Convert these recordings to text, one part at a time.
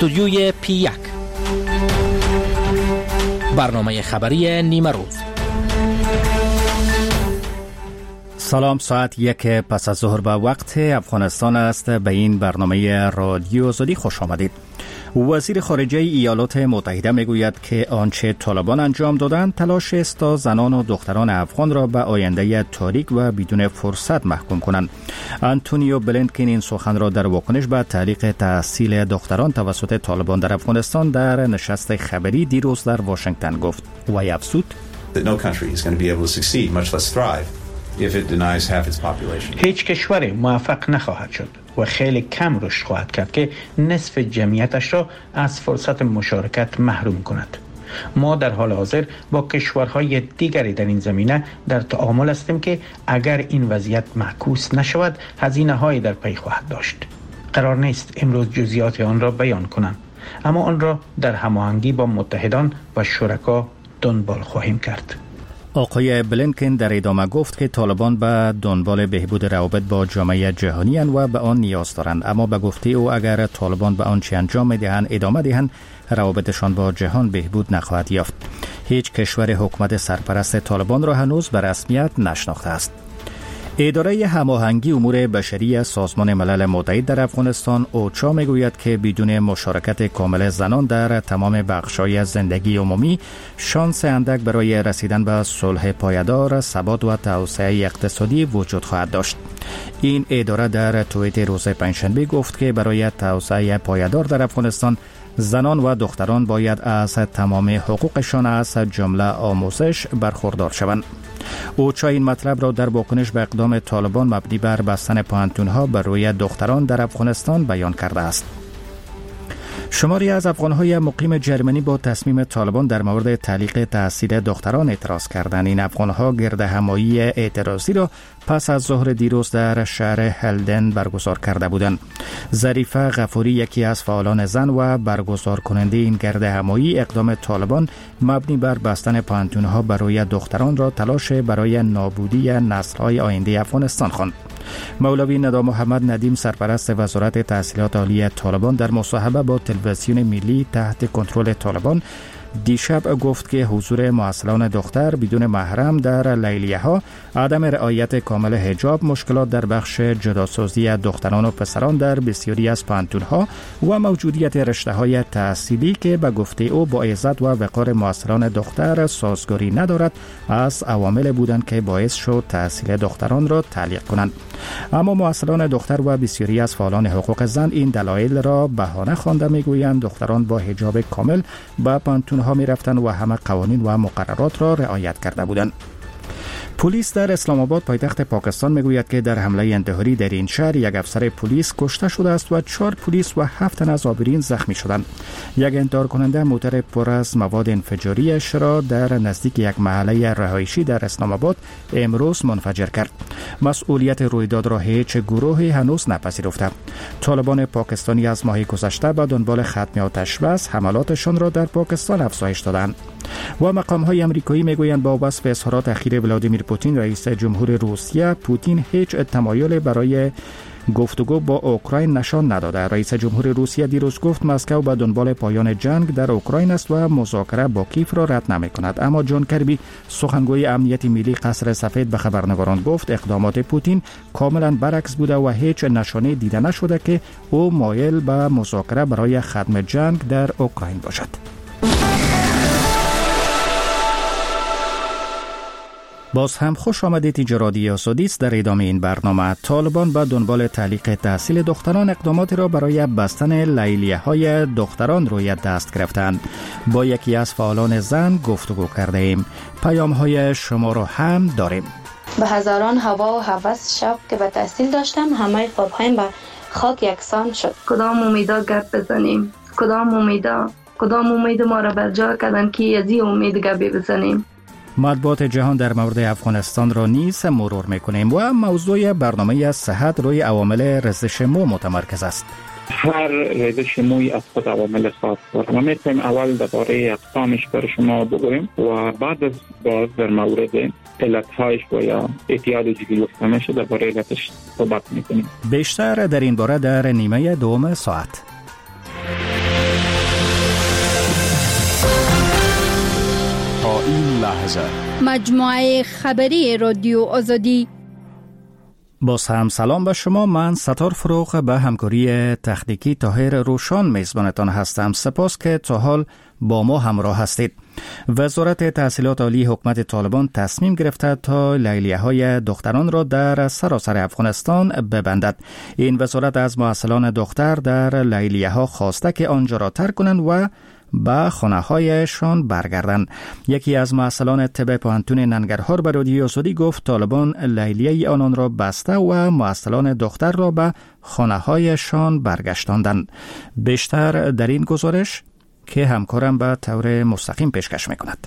استودیوی P1 برنامه خبری نیمه روز. سلام، ساعت 1 پس از ظهر به وقت افغانستان است. به این برنامه رادیو آزادی خوش آمدید. وزیر خارجه ایالات متحده میگوید که آنچه طالبان انجام دادند تلاش است تا زنان و دختران افغان را به آینده تاریک و بدون فرصت محکوم کنند. آنتونیو بلینکن این سخن را در واکنش به تعلیق تحصیل دختران توسط طالبان در افغانستان در نشست خبری دیروز در واشنگتن گفت و افزود هیچ کشوری موفق نخواهد شد و خیلی کم رشد خواهد کرد که نصف جمعیتش را از فرصت مشارکت محروم کند. ما در حال حاضر با کشورهای دیگری در این زمینه در تعامل هستیم که اگر این وضعیت معکوس نشود هزینه‌هایی در پی خواهد داشت. قرار نیست امروز جزئیات آن را بیان کنم، اما آن را در هماهنگی با متحدان و شرکا دنبال خواهیم کرد. آقای بلینکن در ادامه گفت که طالبان به دنبال بهبود روابط با جامعه جهانی اند و به آن نیاز دارند، اما به گفته او اگر طالبان به آنچه انجام می‌دهند ادامه دهند روابطشان با جهان بهبود نخواهد یافت. هیچ کشور حکومت سرپرست طالبان را هنوز به رسمیت نشناخته است. اداره هماهنگی امور بشری سازمان ملل متحد در افغانستان اوچا میگوید که بدون مشارکت کامل زنان در تمام بخش‌های زندگی عمومی شانس اندک برای رسیدن به صلح پایدار، ثبات و توسعه اقتصادی وجود خواهد داشت. این اداره در توییت روز پنجشنبه گفت که برای توسعه پایدار در افغانستان زنان و دختران باید از تمام حقوقشان از جمله آموزش برخوردار شوند. اوچا این مطلب را در واکنش به اقدام طالبان مبنی بر بستن پانتونها بر روی دختران در افغانستان بیان کرده است. شماری از افغان‌های مقیم جرمنی با تصمیم طالبان در مورد تعلیق تحصیل دختران اعتراض کردند. این افغان‌ها گردهمایی اعتراضی را پس از ظهر دیروز در شهر هلدن برگزار کرده بودند. ظریفه غفوری یکی از فعالان زن و برگزار کننده این گردهمایی اقدام طالبان مبنی بر بستن پانتونها برای دختران را تلاش برای نابودی نسل‌های آینده افغانستان خواند. مولوی ندا محمد ندیم سرپرست وزارت تحصیلات عالی طالبان در مصاحبه با تلویزیون ملی تحت کنترل طالبان دیشب گفت که حضور معسلان دختر بدون محرم در لیلیه‌ها، عدم رعایت کامل حجاب، مشکلات در بخش جداسازی دختران و پسران در بسیاری از پانتونها و موجودیت رشته‌های تحصیلی که به گفته او با عزت و وقار معسلان دختر سازگاری ندارد از عوامل بودند که باعث شد تحصیل دختران را تعلیق کنند. اما معسلان دختر و بسیاری از فعالان حقوق زن این دلایل را بهانه خوانده میگویند دختران با حجاب کامل به پانتون ها می رفتن و همه قوانین و مقررات را رعایت کرده بودند. پلیس در اسلام آباد پایتخت پاکستان میگوید که در حمله انتحاری در این شهر یک افسر پلیس کشته شده است و 4 پلیس و 7 تن از آبرین زخمی شدند. یک انتحار کننده موتر پر از مواد انفجاریش را در نزدیک یک محله رهایشی در اسلام آباد امروز منفجر کرد. مسئولیت رویداد را هیچ گروهی هنوز نپذیرفته. طالبان پاکستانی از ماه گذشته به دنبال ختم آتش بس حملاتشان را در پاکستان افزایش دادند. و مقام‌های آمریکایی میگویند با وصف اظهارات اخیر ولادیمیر پوتین رئیس جمهور روسیه، پوتین هیچ تمایل برای گفتگو با اوکراین نشان نداده. رئیس جمهور روسیه دیروز گفت مسکو به دنبال پایان جنگ در اوکراین است و مذاکره با کیف را رد نمی‌کند. اما جان کربی سخنگوی امنیت ملی قصر سفید به خبرنگاران گفت اقدامات پوتین کاملا برعکس بوده و هیچ نشانه دیده نشده که او مایل به مذاکره برای ختم جنگ در اوکراین باشد. باز هم خوش آمدید. اینجا رادیو آزادی است. در ادامه این برنامه طالبان به دنبال تعلیق تحصیل دختران اقداماتی را برای بستن لیلیه‌های دختران روی دست گرفتند. با یکی از فعالان زن گفتگو کرده ایم. پیام‌های شما را هم داریم. به هزاران هوا و هوس شب که به تحصیل داشتم همه خواب‌هایم به خاک یکسان شد. کدام امیدا گپ بزنیم؟ کدام امید ما را برجا کردن که از این امید گپ بزنیم؟ مطبوعات جهان در مورد افغانستان را نیز مرور میکنیم و موضوع برنامه صحت روی عوامل ریزش مو متمرکز است. هر ریزش موی از خود عوامل خاص دارد. ما میتونیم اول درباره اقسامش بر شما بگوییم و بعد از باز در مورد علتهایش و یا اعتیاد جدی گفتنش درباره علتش صحبت میکنیم. بیشتر در این باره در نیمه دوم ساعت. این لحظه. مجموعه خبری رادیو آزادی. باز هم سلام به شما. من ستار فروغ به همکاری تکنیکی طاهر روشان میزبانتان هستم. سپاس که تا حال با ما همراه هستید. وزارت تحصیلات عالی حکومت طالبان تصمیم گرفته تا لیلیه‌های دختران را در سراسر افغانستان ببندد. این وزارت از محصلان دختر در لیلیه‌ها خواسته که آنجا را ترک کنند و به خانه‌هایشان برگردند. یکی از محصلان طب پوهنتون ننگرهار به رادیو آزادی گفت طالبان لیلیه آنان را بسته و محصلان دختر را به خانه‌هایشان برگشتاندند. بیشتر در این گزارش که همکارم به طور مستقیم پیشکش می‌کند.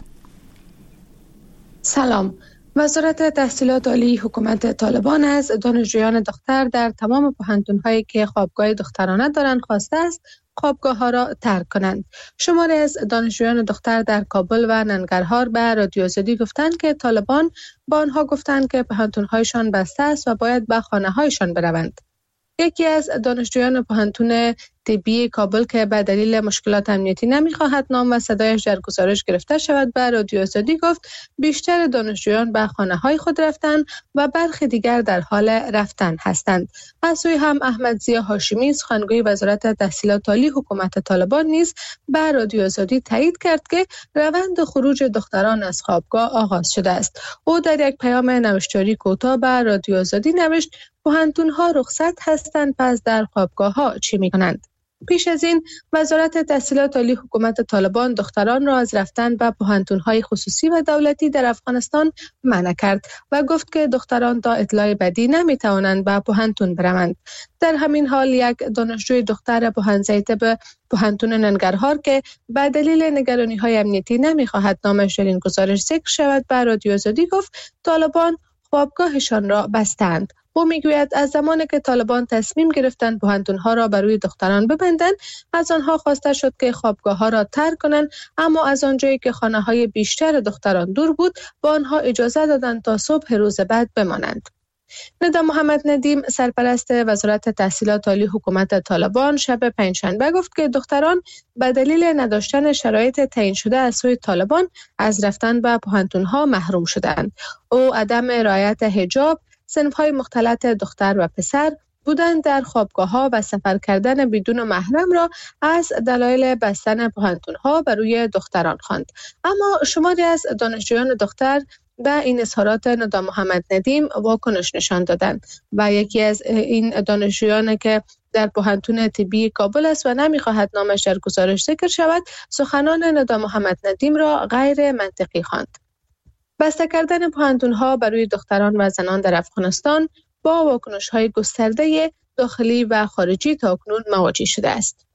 سلام. وزارت تحصیلات عالی حکومت طالبان از دانشجویان دختر در تمام پوهنتون‌هایی که خوابگاه دخترانه دارند خواسته است خوابگاه‌ها را ترک کنند. شماری از دانشجویان دختر در کابل و ننگرهار به رادیو آزادی گفتند که طالبان با آنها گفتند که پوهنتون‌هایشان بسته است و باید به خانه‌هایشان بروند. یکی از دانشجویان پوهنتون طبی کابل که به دلیل مشکلات امنیتی نمی‌خواهد نام و صدایش در گزارش گرفته شود به رادیو آزادی گفت بیشتر دانشجویان به خانه‌های خود رفتند و برخی دیگر در حال رفتن هستند. از سوی هم احمد ضیا هاشمی سخنگوی وزارت تحصیلات عالی حکومت طالبان نیز به رادیو آزادی تایید کرد که روند خروج دختران از خوابگاه آغاز شده است. او در یک پیام نوشتاری کوتاه به رادیو آزادی نوشت پوهنتون‌ها رخصت هستند، پس در خوابگاه‌ها چی می‌کنند؟ پیش از این وزارت تحصیلات عالی حکومت طالبان دختران را از رفتن به پوهنتون‌های خصوصی و دولتی در افغانستان منع کرد و گفت که دختران تا اطلاع بدی نمی‌توانند به پوهنتون بروند. در همین حال یک دانشجوی دختر پوهن‌زیته به پوهنتون ننگرهار که به دلیل نگرانی‌های امنیتی نمی‌خواهد نامش در این گزارش ذکر شود به رادیو آزادی گفت طالبان خوابگاهشان را بستند. او میگوید از زمانی که طالبان تصمیم گرفتند پوهنتون‌ها را بر روی دختران ببندند از آنها خواسته شد که خوابگاه‌ها را ترک کنند، اما از آنجایی که خانه‌های بیشتر دختران دور بود با آنها اجازه دادند تا صبح روز بعد بمانند. ندا محمد ندیم سرپرست وزارت تحصیلات عالی حکومت طالبان شب پنجشنبه گفت که دختران به دلیل نداشتن شرایط تعیین شده از سوی طالبان از رفتن به پوهنتون‌ها محروم شدند. او عدم رعایت حجاب، صنف‌های مختلط دختر و پسر، بودن در خوابگاه‌ها و سفر کردن بدون محرم را از دلایل بستن پوهنتون‌ها بر روی دختران خواند. اما شماری از دانشجویان دختر به این اظهارات ندا محمد ندیم واکنش نشان دادند و یکی از این دانشجویان که در پوهنتون طبی کابل است و نمی‌خواهد نامش در گزارش ذکر شود، سخنان ندا محمد ندیم را غیر منطقی خواند. بسته کردن پوهنتون‌ها بر روی دختران و زنان در افغانستان با واکنش‌های گسترده داخلی و خارجی تاکنون مواجه شده است.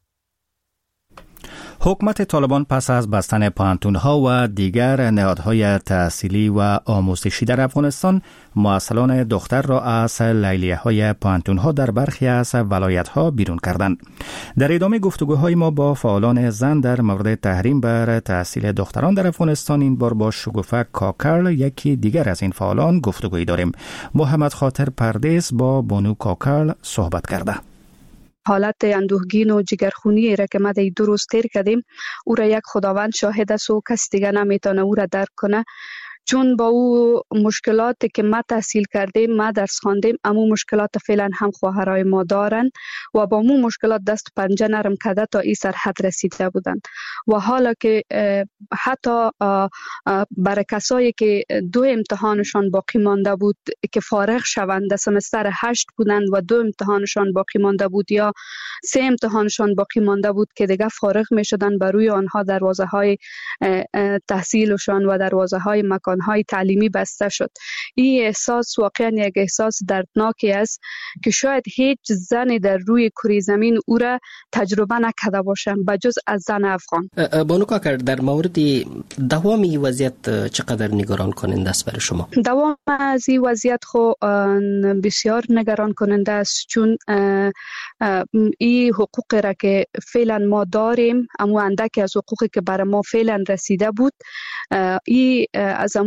حکومت طالبان پس از بستن پوهنتون‌ها و دیگر نهادهای تحصیلی و آموزشی در افغانستان محصلان دختر را از لیلیه‌های پوهنتون‌ها در برخی از ولایت‌ها بیرون کردند. در ادامه گفتگوهای ما با فعالان زن در مورد تحریم بر تحصیل دختران در افغانستان این بار با شگوفه کاکل یکی دیگر از این فعالان گفتگویی داریم. محمد خاطر پردیس با بانو کاکل صحبت کرده. حالت اندوهگین و جگرخونی را که ما در 2 روز تیر کردیم او را یک خداوند شاهد است و کس دیگه نمیتونه او را درک کنه، چون با او مشکلاتی که ما تحصیل کردیم ما درس خواندیم اما مشکلات فعلا هم خواهرای ما دارن و با مو مشکلات دست پنجه نرم کرده تا این سرحد رسیده بودند و حالا که حتی برای کسایی که 2 امتحانشان باقی مانده بود که فارغ شوند، سمستر 8 بودند و 2 امتحانشان باقی مانده بود یا 3 امتحانشان باقی مانده بود که دیگه فارغ می شدن، بر روی آنها دروازه های تحصیلشان و دروازه های مکانهای تعلیمی بسته شد. این احساس واقعا یک احساس دردناکی است که شاید هیچ زنی در روی کره زمین او را تجربه نکرده باشند بجز از زن افغان. بانو کاکر، در مورد دوام این وضعیت چقدر نگران کننده است برای شما؟ دوام از این وضعیت خو بسیار نگران کننده است، چون این حقوقی را که فعلا ما داریم اما اندکی از حقوقی که برای ما فعلا رسیده بود این از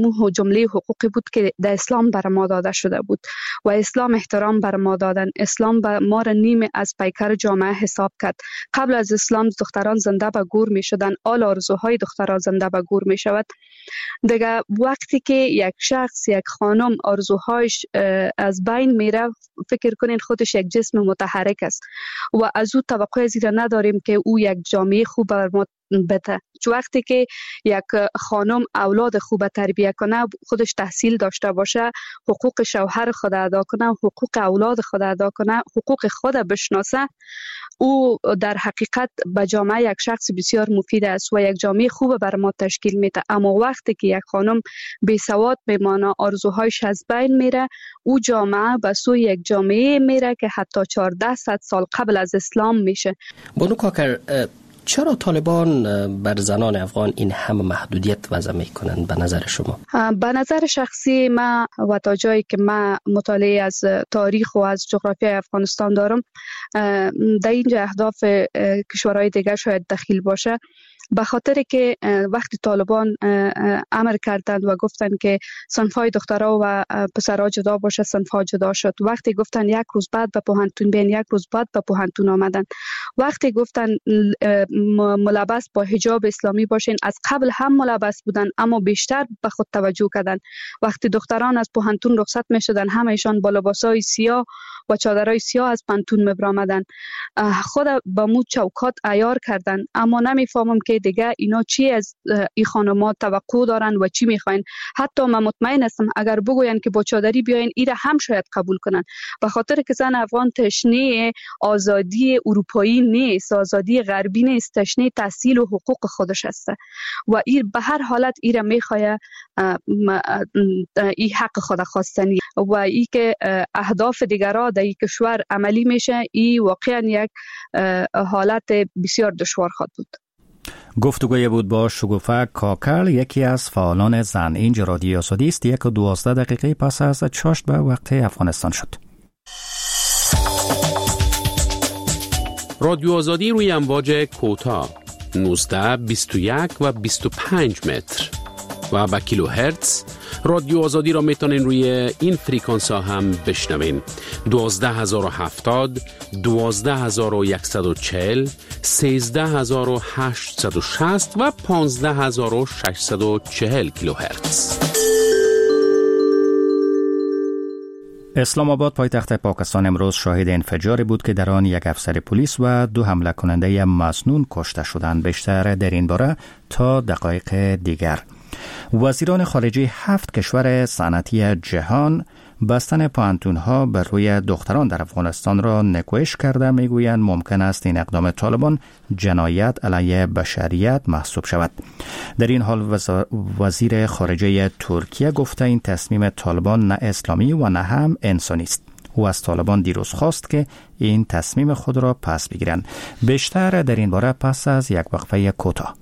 همون جمله حقوقی بود که در اسلام بر ما داده شده بود و اسلام احترام بر ما دادن. اسلام ما را نیم از پیکر جامعه حساب کرد. قبل از اسلام دختران زنده به گور می شدن، آل آرزوهای دختران زنده به گور می شود. دیگه وقتی که یک شخص، یک خانم آرزوهایش از بین میره، فکر کنین خودش یک جسم متحرک است و از او توقع زیرا نداریم که او یک جامعه خوب بر ما بده. چون وقتی که یک خانم اولاد خوب تربیت کنه، خودش تحصیل داشته باشه، حقوق شوهر خود ادا کنه، حقوق اولاد خود ادا کنه، حقوق خود بشناسه، او در حقیقت به جامعه یک شخص بسیار مفید است و یک جامعه خوب بر ما تشکیل میده. اما وقتی که یک خانم بی سواد میمانه، آرزوهایش از بین میره، او جامعه به سوی یک جامعه میره که حتی 1400 سال قبل از اسلام میشه. بانو کاکر، چرا طالبان بر زنان افغان این همه محدودیت وضع میکنن به نظر شما؟ به نظر شخصی ما و تا جایی که ما مطالعه از تاریخ و از جغرافیای افغانستان دارم، در اینجا اهداف کشورهای دیگر شاید دخیل باشه. به خاطر که وقتی طالبان امر کردند و گفتند که صنف‌های دخترها و پسرها جدا باشه، صنف‌ها جدا شد. وقتی گفتند یک روز بعد به پوهنتون بیاین، یک روز بعد به پوهنتون آمدن. وقتی گفتند ملبس با حجاب اسلامی باشین، از قبل هم ملبس بودن اما بیشتر به خود توجه کردند. وقتی دختران از پوهنتون رخصت می‌شدن، همه‌شان با لباسای سیاه و چادرای سیاه از پوهنتون می‌برآمدن. خود با مو چوکات عیار کردن. اما نمی‌فهمم که دیگه اینا چی از این خانم‌ها توقع دارن و چی میخواین. حتی من مطمئن هستم اگر بگوین که با چادری بیاین، ایره هم شاید قبول کنن. به خاطر که زن افغان تشنه آزادی اروپایی نیست، آزادی غربی نیست، تشنه تحصیل و حقوق خودش است و این به هر حالت ایره میخواد این حق خود خواستنی و ای که اهداف دیگرها در این کشور عملی میشه، این واقعا یک حالت بسیار دشوار خواهد بود. گفتگوی بود با شگوفه کاکر، یکی از فعالان زن. اینجا رادیو آزادی است. 1:12 پس از 8 به وقت افغانستان شد. رادیو آزادی روی امواج کوتاه 19، 21 و 25 متر و با کیلو هرتز. رادیو آزادی را میتونین روی این فریکانس ها هم بشنوین: 12070، 12140، 13860 و 15640 کیلوهرتز. اسلام آباد پایتخت پاکستان امروز شاهد انفجاری بود که در آن یک افسر پلیس و 2 حمله کننده مسنون کشته شدند. بیشتر در این باره تا دقایق دیگر. وزیران خارجه 7 کشور صنعتی جهان بستن پوهنتون‌ها بر روی دختران در افغانستان را نکوهش کرده. میگویند ممکن است این اقدام طالبان جنایت علیه بشریت محسوب شود. در این حال وزیر خارجه ترکیه گفته این تصمیم طالبان نه اسلامی و نه هم انسانی است. او از طالبان دیروز خواست که این تصمیم خود را پس بگیرند. بیشتر در این باره پس از یک وقفه کوتاه.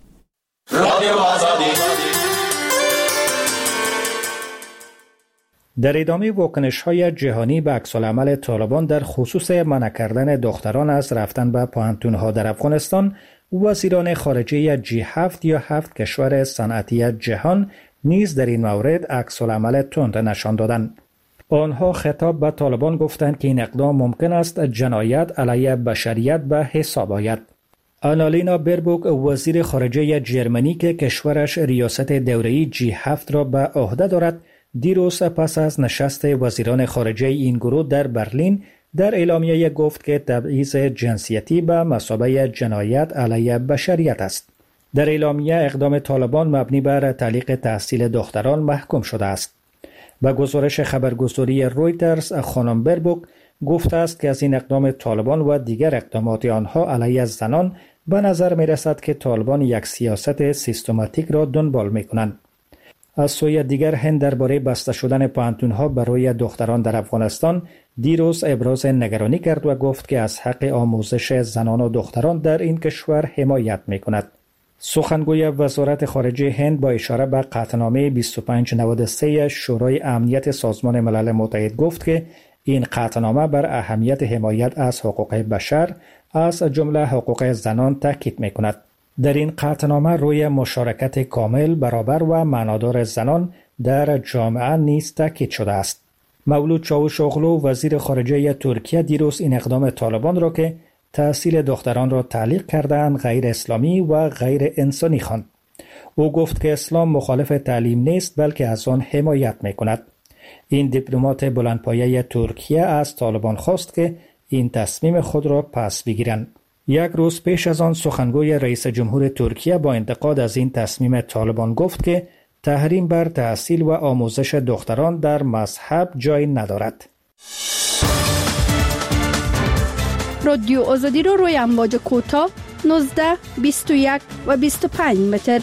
در ادامه واکنش‌های جهانی به عکس‌العمل طالبان در خصوص منع کردن دختران از رفتن به پوهنتون‌ها در افغانستان، وزیران خارجه G7 یا 7 کشور صنعتی جهان نیز در این مورد عکس‌العمل تند نشان دادند. آنها خطاب به طالبان گفتند که این اقدام ممکن است جنایت علیه بشریت به حساب آید. آنالینا بربوک، وزیر خارجه جرمنی که کشورش ریاست دوره‌ای G7 را به عهده دارد، دیروز پس از نشست وزیران خارجه این گروه در برلین در اعلامیه گفت که تبعیض جنسیتی به مثابه جنایت علیه بشریت است. در اعلامیه اقدام طالبان مبنی بر تعلیق تحصیل دختران محکوم شده است. با گزارش خبرگزاری رویترز، خانم بربوک گفته است که از این اقدام طالبان و دیگر اقدامات آنها علیه زنان به نظر می رسد که طالبان یک سیاست سیستماتیک را دنبال می کنند. از سوی دیگر هند درباره بسته شدن پوهنتون‌ها برای دختران در افغانستان دیروز ابراز نگرانی کرد و گفت که از حق آموزش زنان و دختران در این کشور حمایت می‌کند. سخنگوی وزارت خارجه هند با اشاره به قطعنامه 2593 شورای امنیت سازمان ملل متحد گفت که این قطعنامه بر اهمیت حمایت از حقوق بشر از جمله حقوق زنان تاکید می‌کند. در این قطعنامه روی مشارکت کامل، برابر و معنادار زنان در جامعه نیز تاکید شده است. مولود چاوشاغلو وزیر خارجه ترکیه دیروز این اقدام طالبان را که تحصیل دختران را تعلیق کردند غیر اسلامی و غیر انسانی خواند. او گفت که اسلام مخالف تعلیم نیست بلکه از آن حمایت می‌کند. این دیپلمات بلندپایه ترکیه از طالبان خواست که این تصمیم خود را پس بگیرند. یک روز پیش از آن سخنگوی رئیس جمهور ترکیه با انتقاد از این تصمیم طالبان گفت که تحریم بر تحصیل و آموزش دختران در مذهب جای ندارد. رادیو آزادی رو روی امواج کوتاه 19، 21 و 25 متر.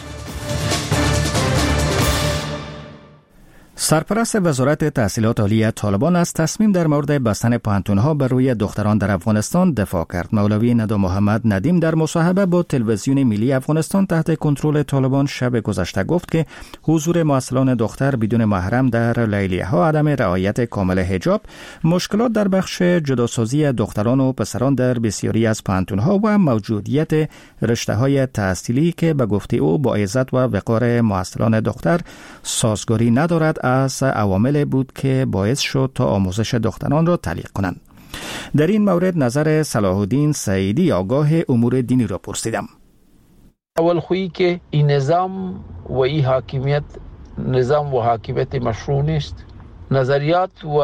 سرپرست وزارت تحصیلات عالی طالبان از تصمیم در مورد بستن پوهنتون‌ها بر روی دختران در افغانستان دفاع کرد. مولوی ندا محمد ندیم در مصاحبه با تلویزیون ملی افغانستان تحت کنترل طالبان شب گذشته گفت که حضور معسلان دختر بدون محرم در لیلیه‌ها، عدم رعایت کامل حجاب، مشکلات در بخش جداسازی دختران و پسران در بسیاری از پوهنتون‌ها و موجودیت رشته‌های تحصیلی که به گفته او با عزت و وقار معسلان دختر سازگاری ندارد از عوامل بود که باعث شد تا آموزش دختران را تعلیق کنند. در این مورد نظر صلاح الدین سعیدی آگاه امور دینی را پرسیدم. اول خویی که این نظام و این حاکمیت نظام و حاکمیت مشروع نیست. نظریات و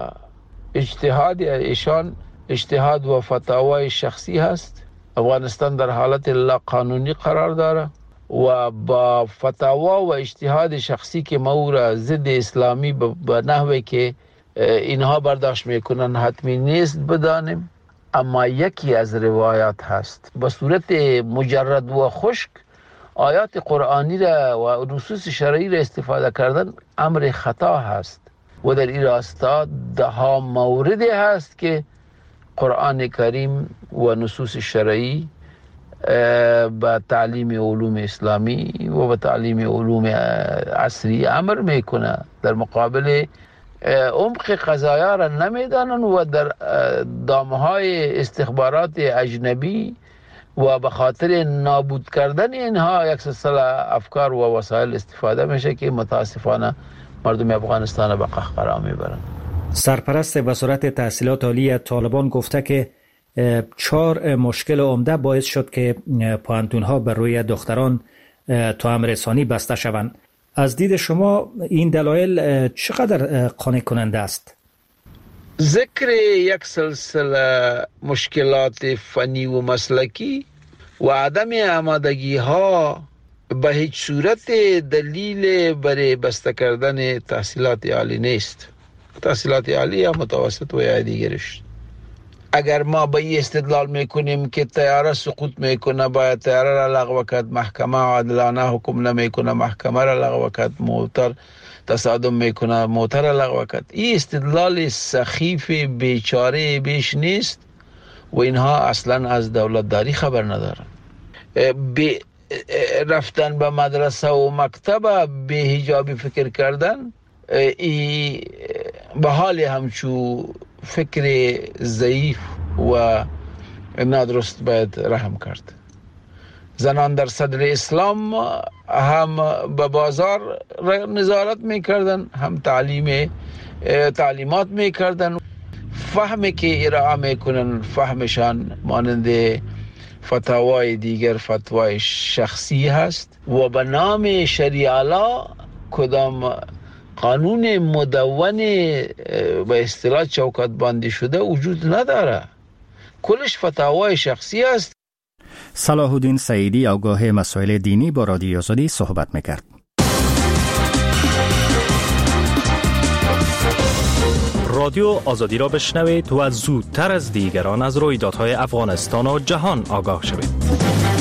اجتهاد ایشان اجتهاد و فتاوای شخصی هست. افغانستان در حالت لا قانونی قرار داره و با فتاوا و اجتهاد شخصی که ما را ضد اسلامی به نحوی که اینها برداشت میکنن حتمی نیست بدانیم. اما یکی از روایات هست به صورت مجرد و خشک آیات قرآنی را و نصوص شرعی را استفاده کردن امر خطا هست و در این راستا ده موردی هست که قرآن کریم و نصوص شرعی با تعلیم علوم اسلامی و با تعلیم علوم عصری امر میکنه، در مقابل عمق قضایا را نمیدانن و در دامهای استخبارات اجنبی و به خاطر نابود کردن اینها یک سلسله افکار و وسایل استفاده میشه که متاسفانه مردم افغانستان به قهقرا میبرن. سرپرست وزارت تحصیلات عالی طالبان گفته که 4 مشکل عمده باعث شد که پوهنتون‌ها بر روی دختران توأم رسانی بسته شوند. از دید شما این دلایل چقدر قانع کننده است؟ ذکر یک سلسله مشکلات فنی و مسلکی و عدم آمادگی ها به هیچ صورت دلیل برای بسته کردن تحصیلات عالی نیست. تحصیلات عالی یا متوسط و یا دیگرش. اگر ما به این استدلال میکنیم که طیاره سقوط میکنه باید طیاره را لغو کرد، محکمه عادلانه حکم نمیکنه محکمه را لغو کرد، موتر تصادم میکنه موتر را لغو کرد، این استدلال سخیف بیچاره بیش نیست و اینها اصلا از دولتداری خبر ندارن. رفتن به مدرسه و مکتب به حجابی فکر کردن ای به حال همچو فکر ضعیف و نادرست باید رحم کرد. زنان در صدر اسلام هم به بازار نظارت میکردن، هم تعلیمات میکردن. فهمی که ارائه میکنن فهمشان مانند فتاوای دیگر فتوای شخصی هست و به نام شریعه کدام قانون مدون به اصطلاح چوکات بندی شده وجود نداره، کلش فتاوای شخصی است. صلاح الدین سعیدی آگاه مسائل دینی با رادیو آزادی صحبت میکرد. رادیو آزادی را بشنوید و زودتر از دیگران از رویدادهای افغانستان و جهان آگاه شوید.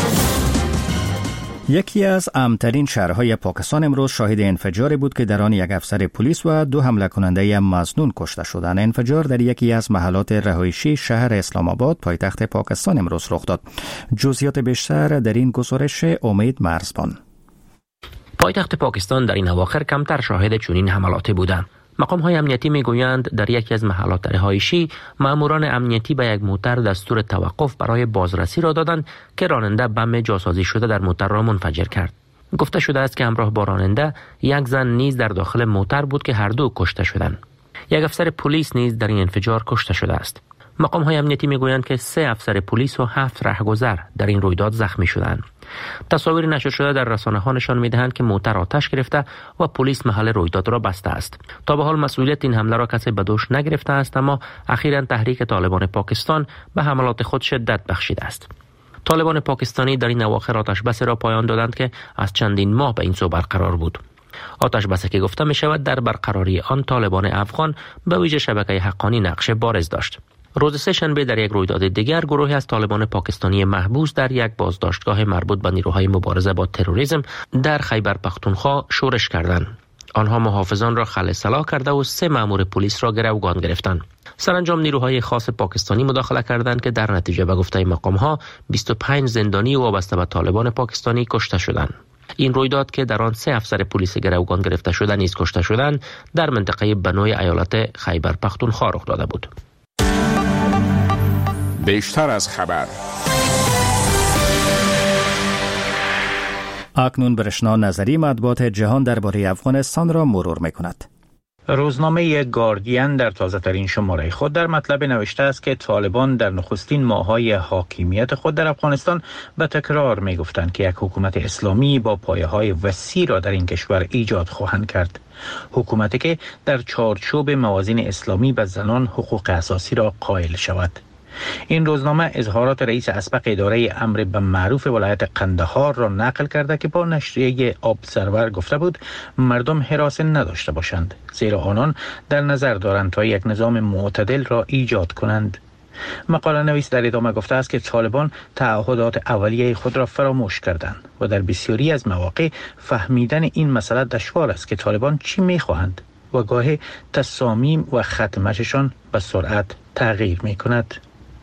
یکی از امن‌ترین شهرهای پاکستان امروز شاهد انفجاری بود که در آن یک افسر پلیس و 2 حمله کننده مظنون کشته شدند. انفجار در یکی از محلات رهایشی شهر اسلام آباد پایتخت پاکستان امروز رخ داد. جزئیات بیشتر در این گزارش امید مرزبان. پایتخت پاکستان در این اواخر کمتر شاهد چنین حملاتی بودند. مقام‌های امنیتی میگویند در یکی از محلات رهایشی ماموران امنیتی به یک موتر دستور توقف برای بازرسی را دادند که راننده بم جاسازی شده در موتر را منفجر کرد. گفته شده است که همراه با راننده یک زن نیز در داخل موتر بود که هر دو کشته شدند. یک افسر پلیس نیز در این انفجار کشته شده است. مقام‌های امنیتی میگویند که 3 افسر پلیس و 7 رهگذر در این رویداد زخمی شدند. تصاویر نشر شده در رسانه‌ها نشان می‌دهند که موتر آتش گرفته و پلیس محل رویداد را بسته است. تا به حال مسئولیت این حمله را کسی به دوش نگرفته است، اما اخیراً تحریک طالبان پاکستان به حملات خود شدت بخشیده است. طالبان پاکستانی در این اواخر آتش‌بسی را پایان دادند که از چندین ماه به این سو برقرار بود. آتش‌بسی که گفته می‌شود در برقراری آن طالبان افغان به ویژه شبکه حقانی نقش بارز داشت. روز سه‌شنبه در یک رویداد دیگر گروهی از طالبان پاکستانی محبوس در یک بازداشتگاه مربوط به نیروهای مبارزه با تروریسم در خیبر پختونخوا شورش کردند. آنها محافظان را خلع سلاح کرده و 3 مأمور پلیس را گروگان گرفتند. سرانجام نیروهای خاص پاکستانی مداخله کردند که در نتیجه به گفته مقام‌ها 25 زندانی وابسته به طالبان پاکستانی کشته شدند. این رویداد که در آن 3 افسر پلیس گروگان گرفته شده نیز کشته شدند در منطقه بنوی ایالت خیبر پختونخوا رخ داده بود. بیشتر از خبر. اکنون برشنا نظری مطبوعات جهان درباره افغانستان را مرور می‌کند. روزنامه گاردین در تازه ترین شماره خود در مطلب نوشته است که طالبان در نخستین ماه‌های حاکمیت خود در افغانستان به تکرار می‌گفتند که یک حکومت اسلامی با پایه‌های وسیع را در این کشور ایجاد خواهند کرد. حکومتی که در چارچوب موازین اسلامی به زنان حقوق اساسی را قائل شود. این روزنامه اظهارات رئیس اسبق اداره امر بالمعروف ولایت قندهار را نقل کرده که با نشریه ابزرور گفته بود مردم حراس نداشته باشند، زیرا آنان در نظر دارند تا یک نظام معتدل را ایجاد کنند. مقاله نویس در ادامه گفته است که طالبان تعهدات اولیه خود را فراموش کردند و در بسیاری از مواقع فهمیدن این مسئله دشوار است که طالبان چی می‌خواهند و گاهی تصامیم و ختمششان به سرعت تغییر می‌کند.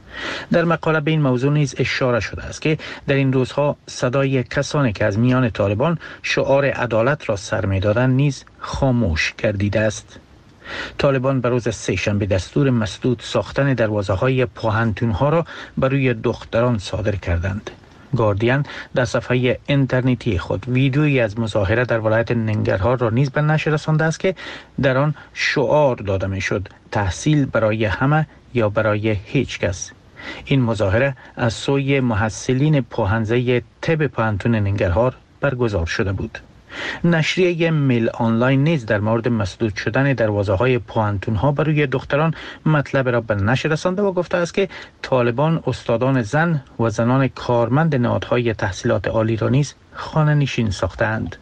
در مقاله به این موضوع نیز اشاره شده است که در این روزها صدای کسانی که از میان طالبان شعار عدالت را سر می‌دادند نیز خاموش گردیده است. طالبان به روز سه‌شنبه دستور مسدود ساختن دروازه‌های پوهنتون‌ها را بر روی دختران صادر کردند. گاردین در صفحه اینترنتی خود ویدیویی از مظاهره در ولایت ننگرهار را نیز به نشر رسانده است که در آن شعار داده می‌شد تحصیل برای همه یا برای هیچ کس. این مظاهره از سوی محصلین پوهنزه طب پوهنتون ننگرهار برگزار شده بود. نشریه میل آنلاین نیز در مورد مسدود شدن دروازه‌های پوهنتون‌ها بر روی دختران مطلب را به نشر رسانده و گفته است که طالبان استادان زن و زنان کارمند نهادهای تحصیلات عالی را نیز خانه‌نشین ساختند.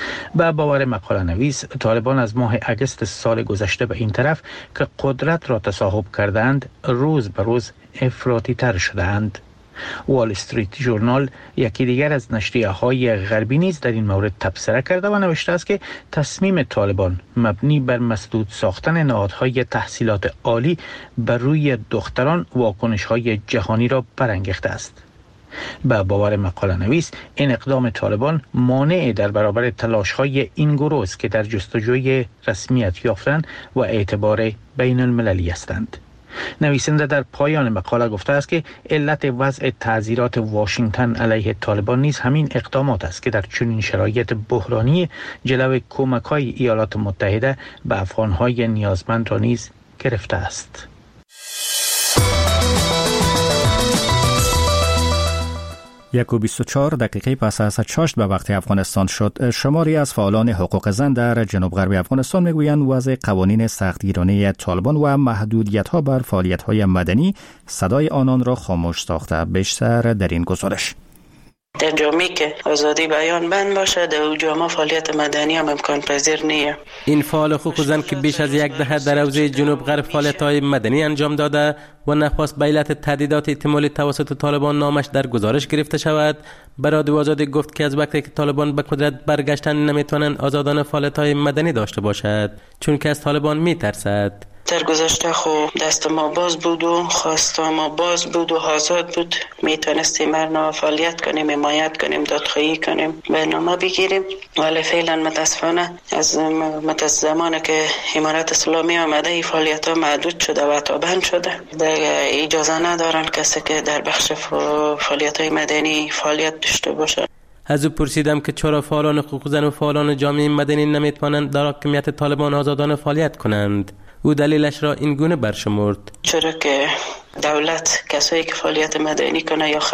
به باور مقاله نویس طالبان از ماه اگست سال گذشته به این طرف که قدرت را تصاحب کردند روز به روز افراطی تر شدند. وال استریت ژورنال یکی دیگر از نشریه‌های غربی نیز در این مورد تبصره کرده و نوشته است که تصمیم طالبان مبنی بر مسدود ساختن نهادهای تحصیلات عالی بر روی دختران واکنش‌های جهانی را برانگیخته است. به باور مقاله نویس این اقدام طالبان مانع در برابر تلاش‌های این گروه است که در جستجوی رسمیت یافتن و اعتبار بین المللی هستند. نویسنده در پایان مقاله گفته است که علت وضع تعزیرات واشنگتن علیه طالبان نیز همین اقدامات است که در چنین شرایط بحرانی جلوی کمک‌های ایالات متحده به افغان‌های نیازمند را نیز گرفته است. 1:24 دقیقه پس از 8 به وقت افغانستان شد. شماری از فعالان حقوق زن در جنوب غرب افغانستان میگویند وضع قوانین سختگیرانه طالبان و محدودیت‌ها بر فعالیت‌های مدنی صدای آنان را خاموش ساخته. بیشتر در این گزارش. در جامعه که آزادی بیان بند باشه در اون جامعه فعالیت مدنی هم امکان پذیر نیه. این فعال حقوق زن که بیش از 10 دهه در حوزه جنوب غرب فعالیت‌های مدنی انجام داده و نخواست به علت تهدیدات احتمالی توسط طالبان نامش در گزارش گرفته شود، به رادیو آزادی گفت که از وقتی که طالبان به قدرت برگشتن نمیتونن آزادانه فعالیت‌های مدنی داشته باشد چون که از طالبان میترسد. در گذشته خب دست ما باز بود و خواست ما باز بود و آزاد بود، میتونستیم برنامه فعالیت کنیم، حمایت کنیم، دادخواهی کنیم، برنامه بگیریم، ولی فعلا متاسفانه از زمانی که امارت اسلامی آمده فعالیت ها محدود شده و تا بند شده، اجازه ندارن کسی که در بخش فعالیت های مدنی فعالیت داشته باشه. از او پرسیدم که چرا فعالان حقوق زن و فعالان جامعه مدنی نمیتوانند در حاکمیت طالبان آزادانه فعالیت کنند. او دلیلش را این گونه برشمرد: چرا که دولت کسایی که فعالیت مدنی کنه یا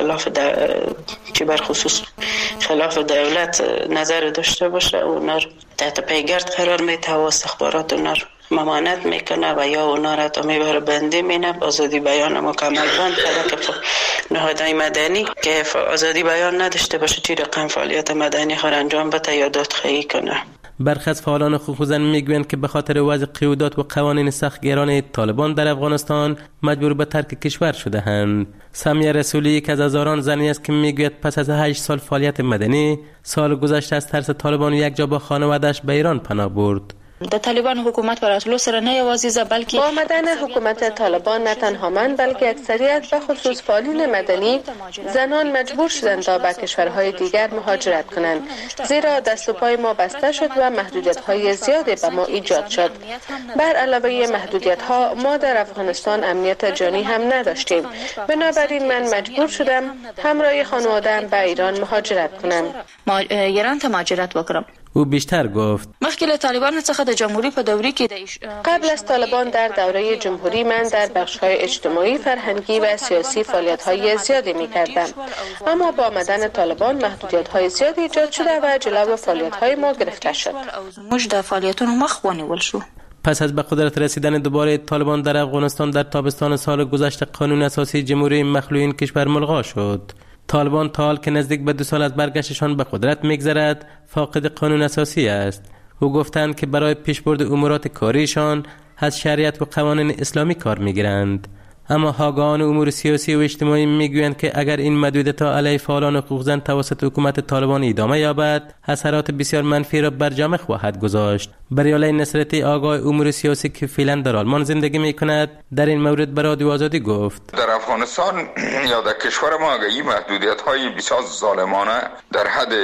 که بر خصوص خلاف دولت نظر داشته باشه، اونا رو تحت پیگرد قرار میده و استخبارات اونا رو ممانعت میکنه و یا اونا را تا میبره بندی مینه. آزادی بیان مکمل بند کرده که نهادهای مدنی که آزادی بیان نداشته باشه چی رقم فعالیت مدنی خود انجام بده یا دادخواهی کنه. برخی از فعالان حقوق زن میگویند که به خاطر وضع قیودات و قوانین سختگیرانه طالبان در افغانستان مجبور به ترک کشور شده اند. سمیه رسولی یک از هزاران زنی است که میگوید پس از 8 سال فعالیت مدنی سال گذشته از ترس طالبان یک جا با خانواده‌اش به ایران پناه برد. د طالبان حکومت وراتلو سره نه یوازې بلکې با آمدن حکومت طالبان نه تنها من بلکه اکثریت به خصوص فعالین مدنی زنان مجبور شدند تا به کشورهای دیگر مهاجرت کنند، زیرا دست و پای ما بسته شد و محدودیت‌های زیادی به ما ایجاد شد. بر علاوه محدودیت‌ها ما در افغانستان امنیت جانی هم نداشتیم، بنابراین من مجبور شدم همراه خانواده‌ام به ایران مهاجرت کنم. ایران ته مهاجرت وکړم. او بیشتر گفت: مخکې له طالبان څخه د جمهوریت په دورې کې قبل از طالبان در دوره جمهوری من در بخش‌های اجتماعی، فرهنگی و سیاسی فعالیت‌های زیادی می‌کردم، اما با آمدن طالبان محدودیت‌های زیادی ایجاد شده و جلو فعالیت‌های ما گرفته شد. موږ د فعالیتونو مخ ونیول شو. پس از به قدرت رسیدن دوباره طالبان در افغانستان در تابستان سال گذشته قانون اساسی جمهوری مخلوعین کشور ملغا شد. طالبان تا حال که نزدیک به 2 سال از برگشتشان به قدرت میگذرد فاقد قانون اساسی است. او گفتند که برای پیشبرد امورات کاریشان از شریعت و قوانین اسلامی کار میگیرند. اما حاگاهان امور سیاسی و اجتماعی میگویند که اگر این محدودیت‌ها علیه فعالان حقوق زن توسط حکومت طالبان ادامه یابد، اثرات بسیار منفی را بر جامعه خواهد گذاشت. بریاله نصرتی آگاه امور سیاسی که فعلا در آلمان زندگی میکند در این مورد به رادیو آزادی گفت: در افغانستان یا در کشور ما اگر این محدودیت‌های بسیار ظالمانه در حد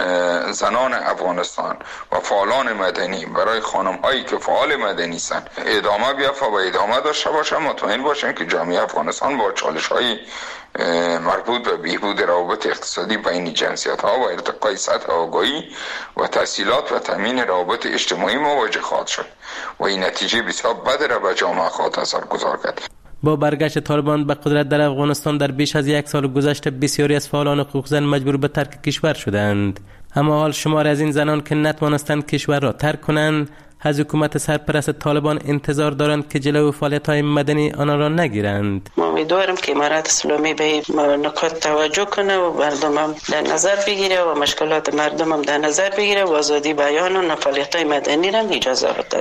زنان افغانستان و فعالان مدنی برای خانم‌هایی که فعال مدنی هستند ادامه بیافته و ادامه داشته باشه، مطمئن باشند که جامعه افغانستان با چالش‌های مربوط به بهبود روابط اقتصادی بین جنسیت‌ها و ارتقای سطح آگاهی و تحصیلات و تامین روابط اجتماعی مواجه خواهد شد و این نتیجه بسیار بد را به جامعه خواهد اثرگذار کرد. با برگشت طالبان به قدرت در افغانستان در بیش از 1 سال گذشته بسیاری از فعالان حقوق زن مجبور به ترک کشور شدند. اما حال شمار از این زنان که نتوانستند کشور را ترک کنند از حکومت سرپرست طالبان انتظار دارند که جلو فعالیت‌های مدنی آنها را نگیرند. ما امیدوارم که امارت اسلامی به نکات توجه کنه و مردم هم در نظر بگیره و مشکلات مردم هم در نظر بگیره و آزادی بیان و فعالیت‌های مدنی را اجازه بده.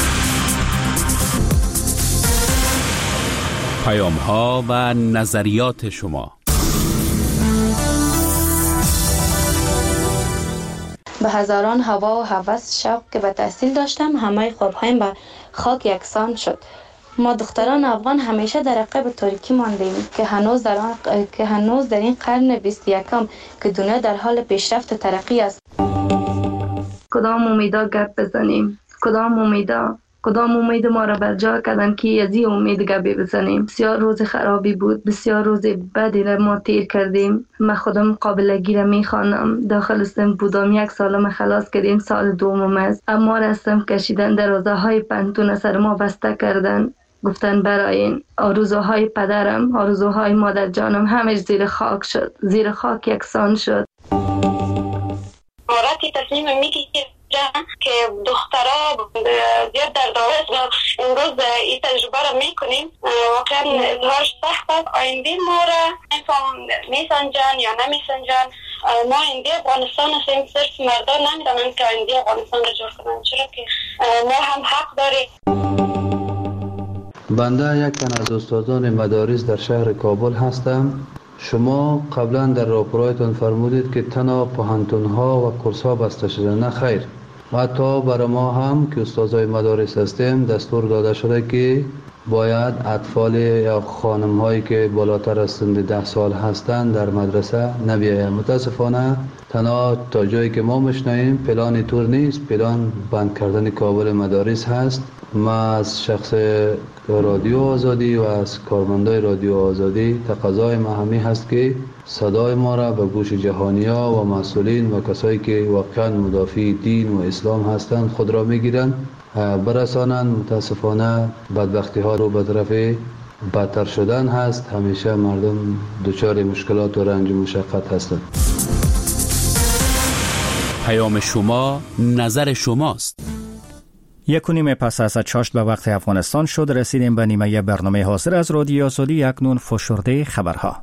پیام‌ها و نظریات شما. به هزاران هوا و هوس شوق که به تحصیل داشتم، همه خوابهایم به خاک یکسان شد. ما دختران افغان همیشه در عقب تاریکی ماندیم که هنوز در این قرن 21 که دنیا در حال پیشرفت و ترقی است. کدام امیدا گپ بزنیم؟ کدام امید ما را بر جا کردن که از این امید گپی بزنیم؟ بسیار روز خرابی بود، بسیار روز بدی را ما تیر کردیم. من خودم قابلگی را میخوانم. داخل استم بودم، 1 سالم خلاص کردیم، سال دومم است. اما رستم کشیدن، دروازه های پنتون سر ما بسته کردن. گفتن برای این آرزوهای پدرم، آرزوهای مادر جانم همش زیر خاک شد، زیر خاک یکسان شد. مراتی تصمیم میگیرم که دخترها زیاد در دعوت امروز این تجربه را میکنیم. واقعا اظهارش سخت است. آینده ما را میسنجن یا نمیسنجن. ما آینده افغانستان هستیم، صرف مردان نمیدانند که آینده افغانستان را جور کنند، چرا که ما هم حق داریم. بنده یک تن از استادان مدارس در شهر کابل هستم. شما قبلا در راپورایتان فرمودید که تنها پوهنتون‌ها و کورس‌ها بسته شده. نه خیر، حتی برای ما هم که استادای مدارس هستیم دستور داده شده که باید اطفال یا خانم‌هایی که بالاتر از سن 10 سال هستند در مدرسه نبیاید. متاسفانه تنها تا جایی که ما میشنویم پلان طور نیست. پلان بند کردن کابل مدارس هست ما از شخص رادیو آزادی و از کارمندای رادیو آزادی تقاضای ما همین هست که صدای ما را به گوش جهانی‌ها و مسئولین و کسایی که واقعا مدافع دین و اسلام هستند خود را میگیرند برسانند. متاسفانه بدبختی ها رو به طرف بدتر شدن هست. همیشه مردم دچار مشکلات و رنج و مشقت هستند. پیام شما، نظر شماست. 1:30 پس از 8 به وقت افغانستان شد. رسیدیم به نیمه برنامه حاضر از رادیو آزادی. اکنون فشرده خبرها.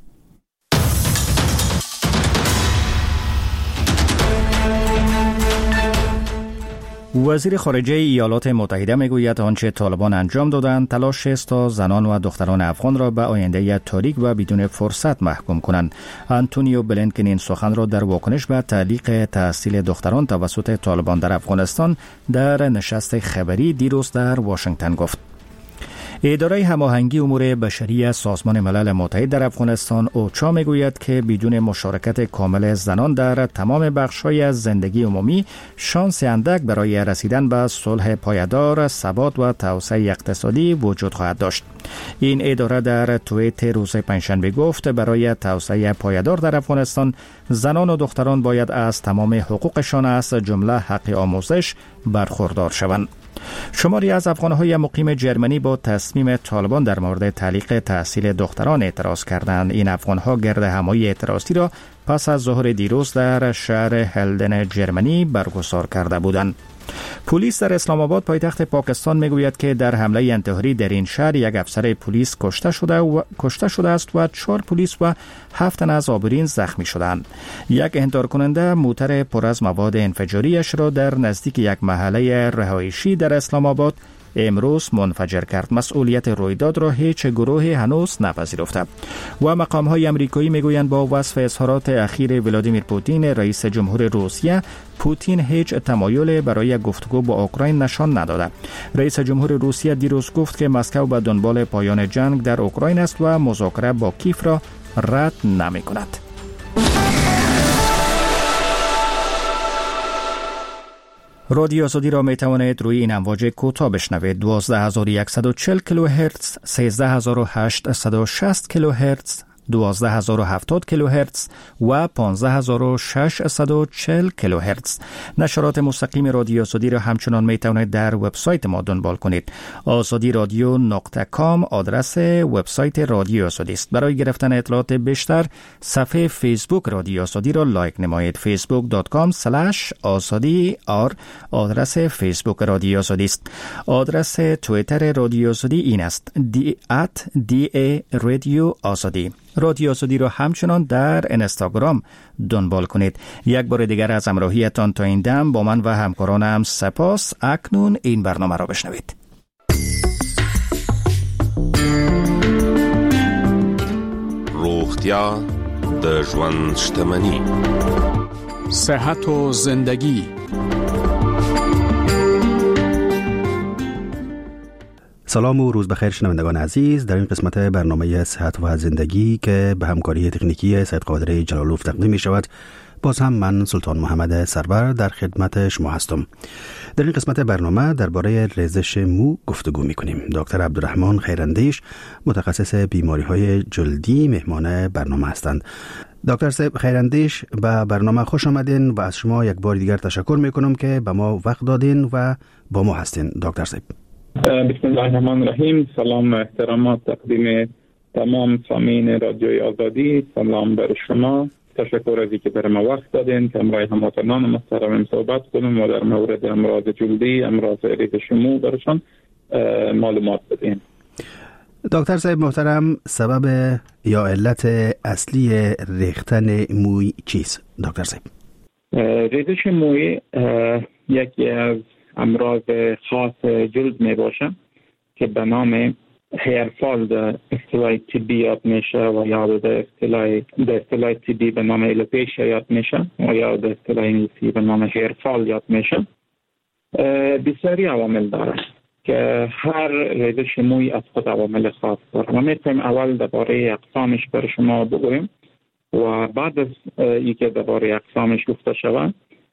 وزیر خارجه ایالات متحده میگوید آنچه طالبان انجام دادند تلاش است تا زنان و دختران افغان را به آینده تاریک و بدون فرصت محکوم کنند. آنتونیو بلینکن این سخن را در واکنش به تعلیق تحصیل دختران توسط طالبان در افغانستان در نشست خبری دیروز در واشنگتن گفت. اداره هماهنگی امور بشری سازمان ملل متحد در افغانستان اوچا میگوید که بدون مشارکت کامل زنان در تمام بخش‌های از زندگی عمومی شانس اندک برای رسیدن به صلح پایدار، ثبات و توسعه اقتصادی وجود خواهد داشت. این اداره در توییت روز پنجشنبه گفت برای توسعه پایدار در افغانستان زنان و دختران باید از تمام حقوقشان از جمله حق آموزش برخوردار شوند. شماری از افغان‌های مقیم جرمنی با تصمیم طالبان در مورد تعلیق تحصیل دختران اعتراض کردند. این افغان‌ها گرد همایی اعتراضی را پس از ظهر دیروز در شهر هلدن جرمنی برگزار کرده بودند. پلیس در اسلام آباد پایتخت پاکستان میگوید که در حمله انتحاری در این شهر یک افسر پلیس کشته شده است و 4 پلیس و 7 تن از آبرین زخمی شدند. یک انتحار کننده موتر پر از مواد انفجاریش را در نزدیک یک محله رهایشی در اسلام آباد امروز منفجر کرد. مسئولیت رویداد را هیچ گروهی هنوز نپذیرفته. و مقام‌های آمریکایی میگویند با وصف اظهارات اخیر ولادیمیر پوتین رئیس جمهور روسیه، پوتین هیچ تمایل برای گفتگو با اوکراین نشان نداده. رئیس جمهور روسیه دیروز گفت که مسکو به دنبال پایان جنگ در اوکراین است و مذاکره با کیف را رد نمی‌کند. رادیو آزادی را می توانید روی این امواج کوتاه بشنوید: 12140 کیلوهرتز، 13860 کیلوهرتز، 12070 کیلوهرتز و 15640 کیلوهرتز. نشرات مستقیم رادیو آزادی را همچنان می توانید در وبسایت ما دنبال کنید. azadiradyo.com آدرس وبسایت رادیو آزادی است. برای گرفتن اطلاعات بیشتر صفحه فیسبوک رادیو آزادی را لایک نمایید. facebook.com/azadi آدرس فیسبوک رادیو آزادی است. آدرس توییتر رادیو آزادی این است: @radioazadi. رادیو آزادی را همچنان در اینستاگرام دنبال کنید. یک بار دیگر از همراهیتان تا این دم با من و همکارانم سپاس. اکنون این برنامه را بشنوید. روغتیا د ژوند شتمني، صحت و زندگی. سلام و روز بخیر شنوندگان عزیز. در این قسمت برنامه صحت و زندگی که به همکاری تکنیکی سید قادر جلالوف تقدیم می شود، باز هم من سلطان محمد سرور در خدمت شما هستم. در این قسمت برنامه درباره ریزش مو گفتگو می کنیم. دکتر عبدالرحمن خیراندیش متخصص بیماری های جلدی مهمان برنامه هستند. دکتر صاحب خیراندیش به برنامه خوش آمدین و از شما یک بار دیگر تشکر می کنم که به ما وقت دادین و با ما هستین. دکتر صاحب بسم الله الرحمن الرحیم. سلام و احترامات تقدیم تمام سامعین رادیوی آزادی. سلام بر شما. تشکر از اینکه برای ما وقت دادین که امروز هموطنان محترم صحبت کنیم و در مورد امراض جلدی، امراض ریزش مو برشان معلومات بدین. دکتر صاحب محترم، سبب یا علت اصلی ریختن موی چیست دکتر صاحب؟ ریزش موی یکی از امراض خاص جلد می باشه که به نام هیرفال در اصطلاح طبی یاد میشه و یا در اصطلاح طبی به نام الوپیشیا یاد میشه و یا در اصطلاح انگلیسی به نام هیرفال یاد میشه. بسیاری عوامل داره که هر ریزش موی از خود عوامل خاص داره. ما میتونیم اول درباره اقسامش بر شما بگویم و بعد از اینکه درباره اقسامش گفته شود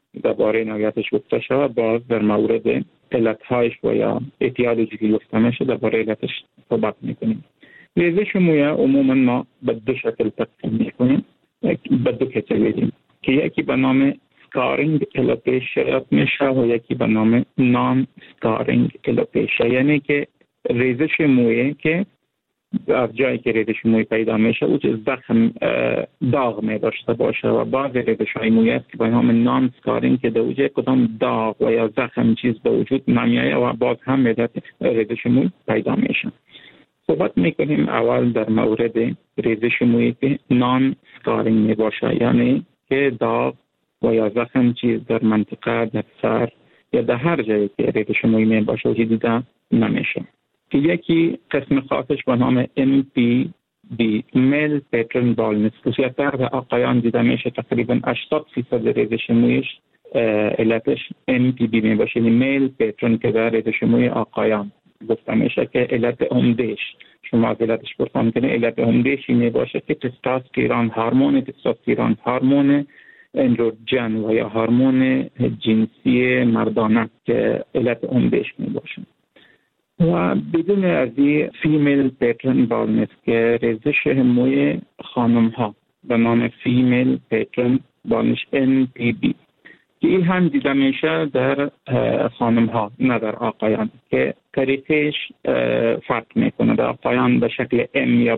درباره نوعیتش گفته شود، باز در مورد علتهایش و یا اتیالوژی که گفته میشه درباره علتش صحبت میکنیم. ریزش موی عموما ما به دو شکل تقسیم میکنیم، به دو کتگوری که یکی به نام سکارینگ الوپیشیا میشه و یکی به نام نان سکارینگ الوپیشیا، یعنی که ریزش موی که از جایی که ریزش موی پیدا میشه او زخم داغ می داشته باشه و بعض ریزش های موی است که به نام نان سکارینگ که در اوجه کدام داغ و یا زخم چیز به وجود نمیایه و باز هم ریزش موی پیدا میشه. صحبت میکنیم اول در مورد ریزش موی که نان سکارینگ می باشه، یعنی که داغ و یا زخم چیز در منطقه در سر یا در هر جایی که ریزش موی می باشه و دیده نمیشه. که یکی قسم خاصش به نام MPB Male Pattern Baldness خصوصیت در آقایان دیده میشه، تقریبا 80% ریزش مویش علتش MPB می باشه، یعنی میل پیترن که در ریزش موی آقایان گفته میشه که علت عمدهش شما از علتش پرسان کنه علت عمدهش می باشه که تستوسترون هورمون اندروژن و یا هورمون جنسی مردانه که علت عمدهش می باشه. و بدون از این فیمیل پیترن بالنس که ریزش موی خانم ها به نام فیمیل پیترن بالنس NPB که این هم دیده میشه در خانم ها نه در آقایان، که طریقش فرق میکنه. در آقایان به شکل M یا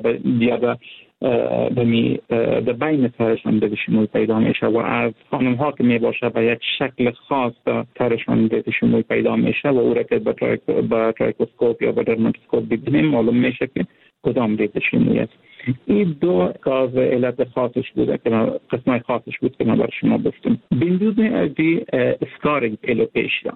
به بین سرشان ریزش موی پیدا میشه و از خانم ها که میباشه به یک شکل خاص سرشان ریزش موی پیدا میشه و او را که با ترایکوسکوپ یا با درماتوسکوپ ببینیم معلوم میشه که کدام ریزش موی است. این دو کاز علت خاصش بوده که قسمای خاصش بود که ما بر شما گفتیم. بدون از اسکارینگ الوپیشیا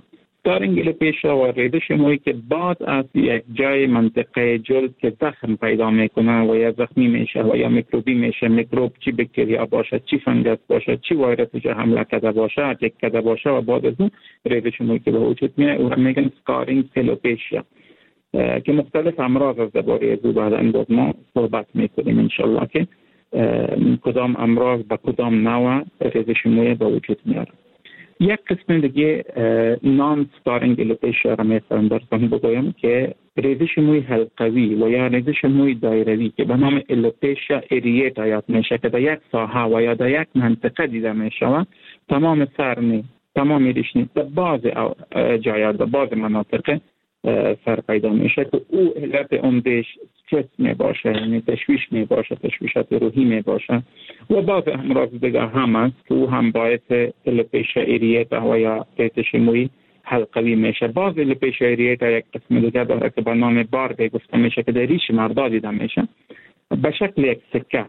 و ریزش موی که بعد از یک جای منطقه جلد که زخم پیدا میکنه و یا زخمی میشه و یا میکروبی میشه، میکروب چی بکتریا باشه، چی فنگس باشه، چی ویروس جا حمله کرده باشه، اتک کرده باشه و بعد از اون ریزش موی که به وجود میاد او را میگن اسکارینگ الوپیشیا که مختلف امراض از درباره از او بعدا ما صحبت میکنیم انشالله که کدام امراض با کدام نوع ریزش موی به وجود میاره. یک قسم دیگه نان سکارینگ الوپیشیا را میتونم براتون بگویم که ریزش موی حلقوی و یا ریزش موی دایروی که به نام الوپیشیا اریتا یاد میشه که در یک ساحه و یا در یک منطقه دیده میشه و تمام سر تمام ریشنی در بعض جایات در بعض مناطق سر پیدا میشه که او علت عمدهش استرس می باشه، یعنی تشویش می باشه، تشویشات روحی می باشه و بعض امراض دیگه هم است که او هم باعث الوپیشیا اریتا و یا ریزش موی حلقوی میشه. بعض الوپیشیا اریتا یک قسم دیگه داره که به نام باربی گفته میشه که در ریش مردا دیده میشه به شکل یک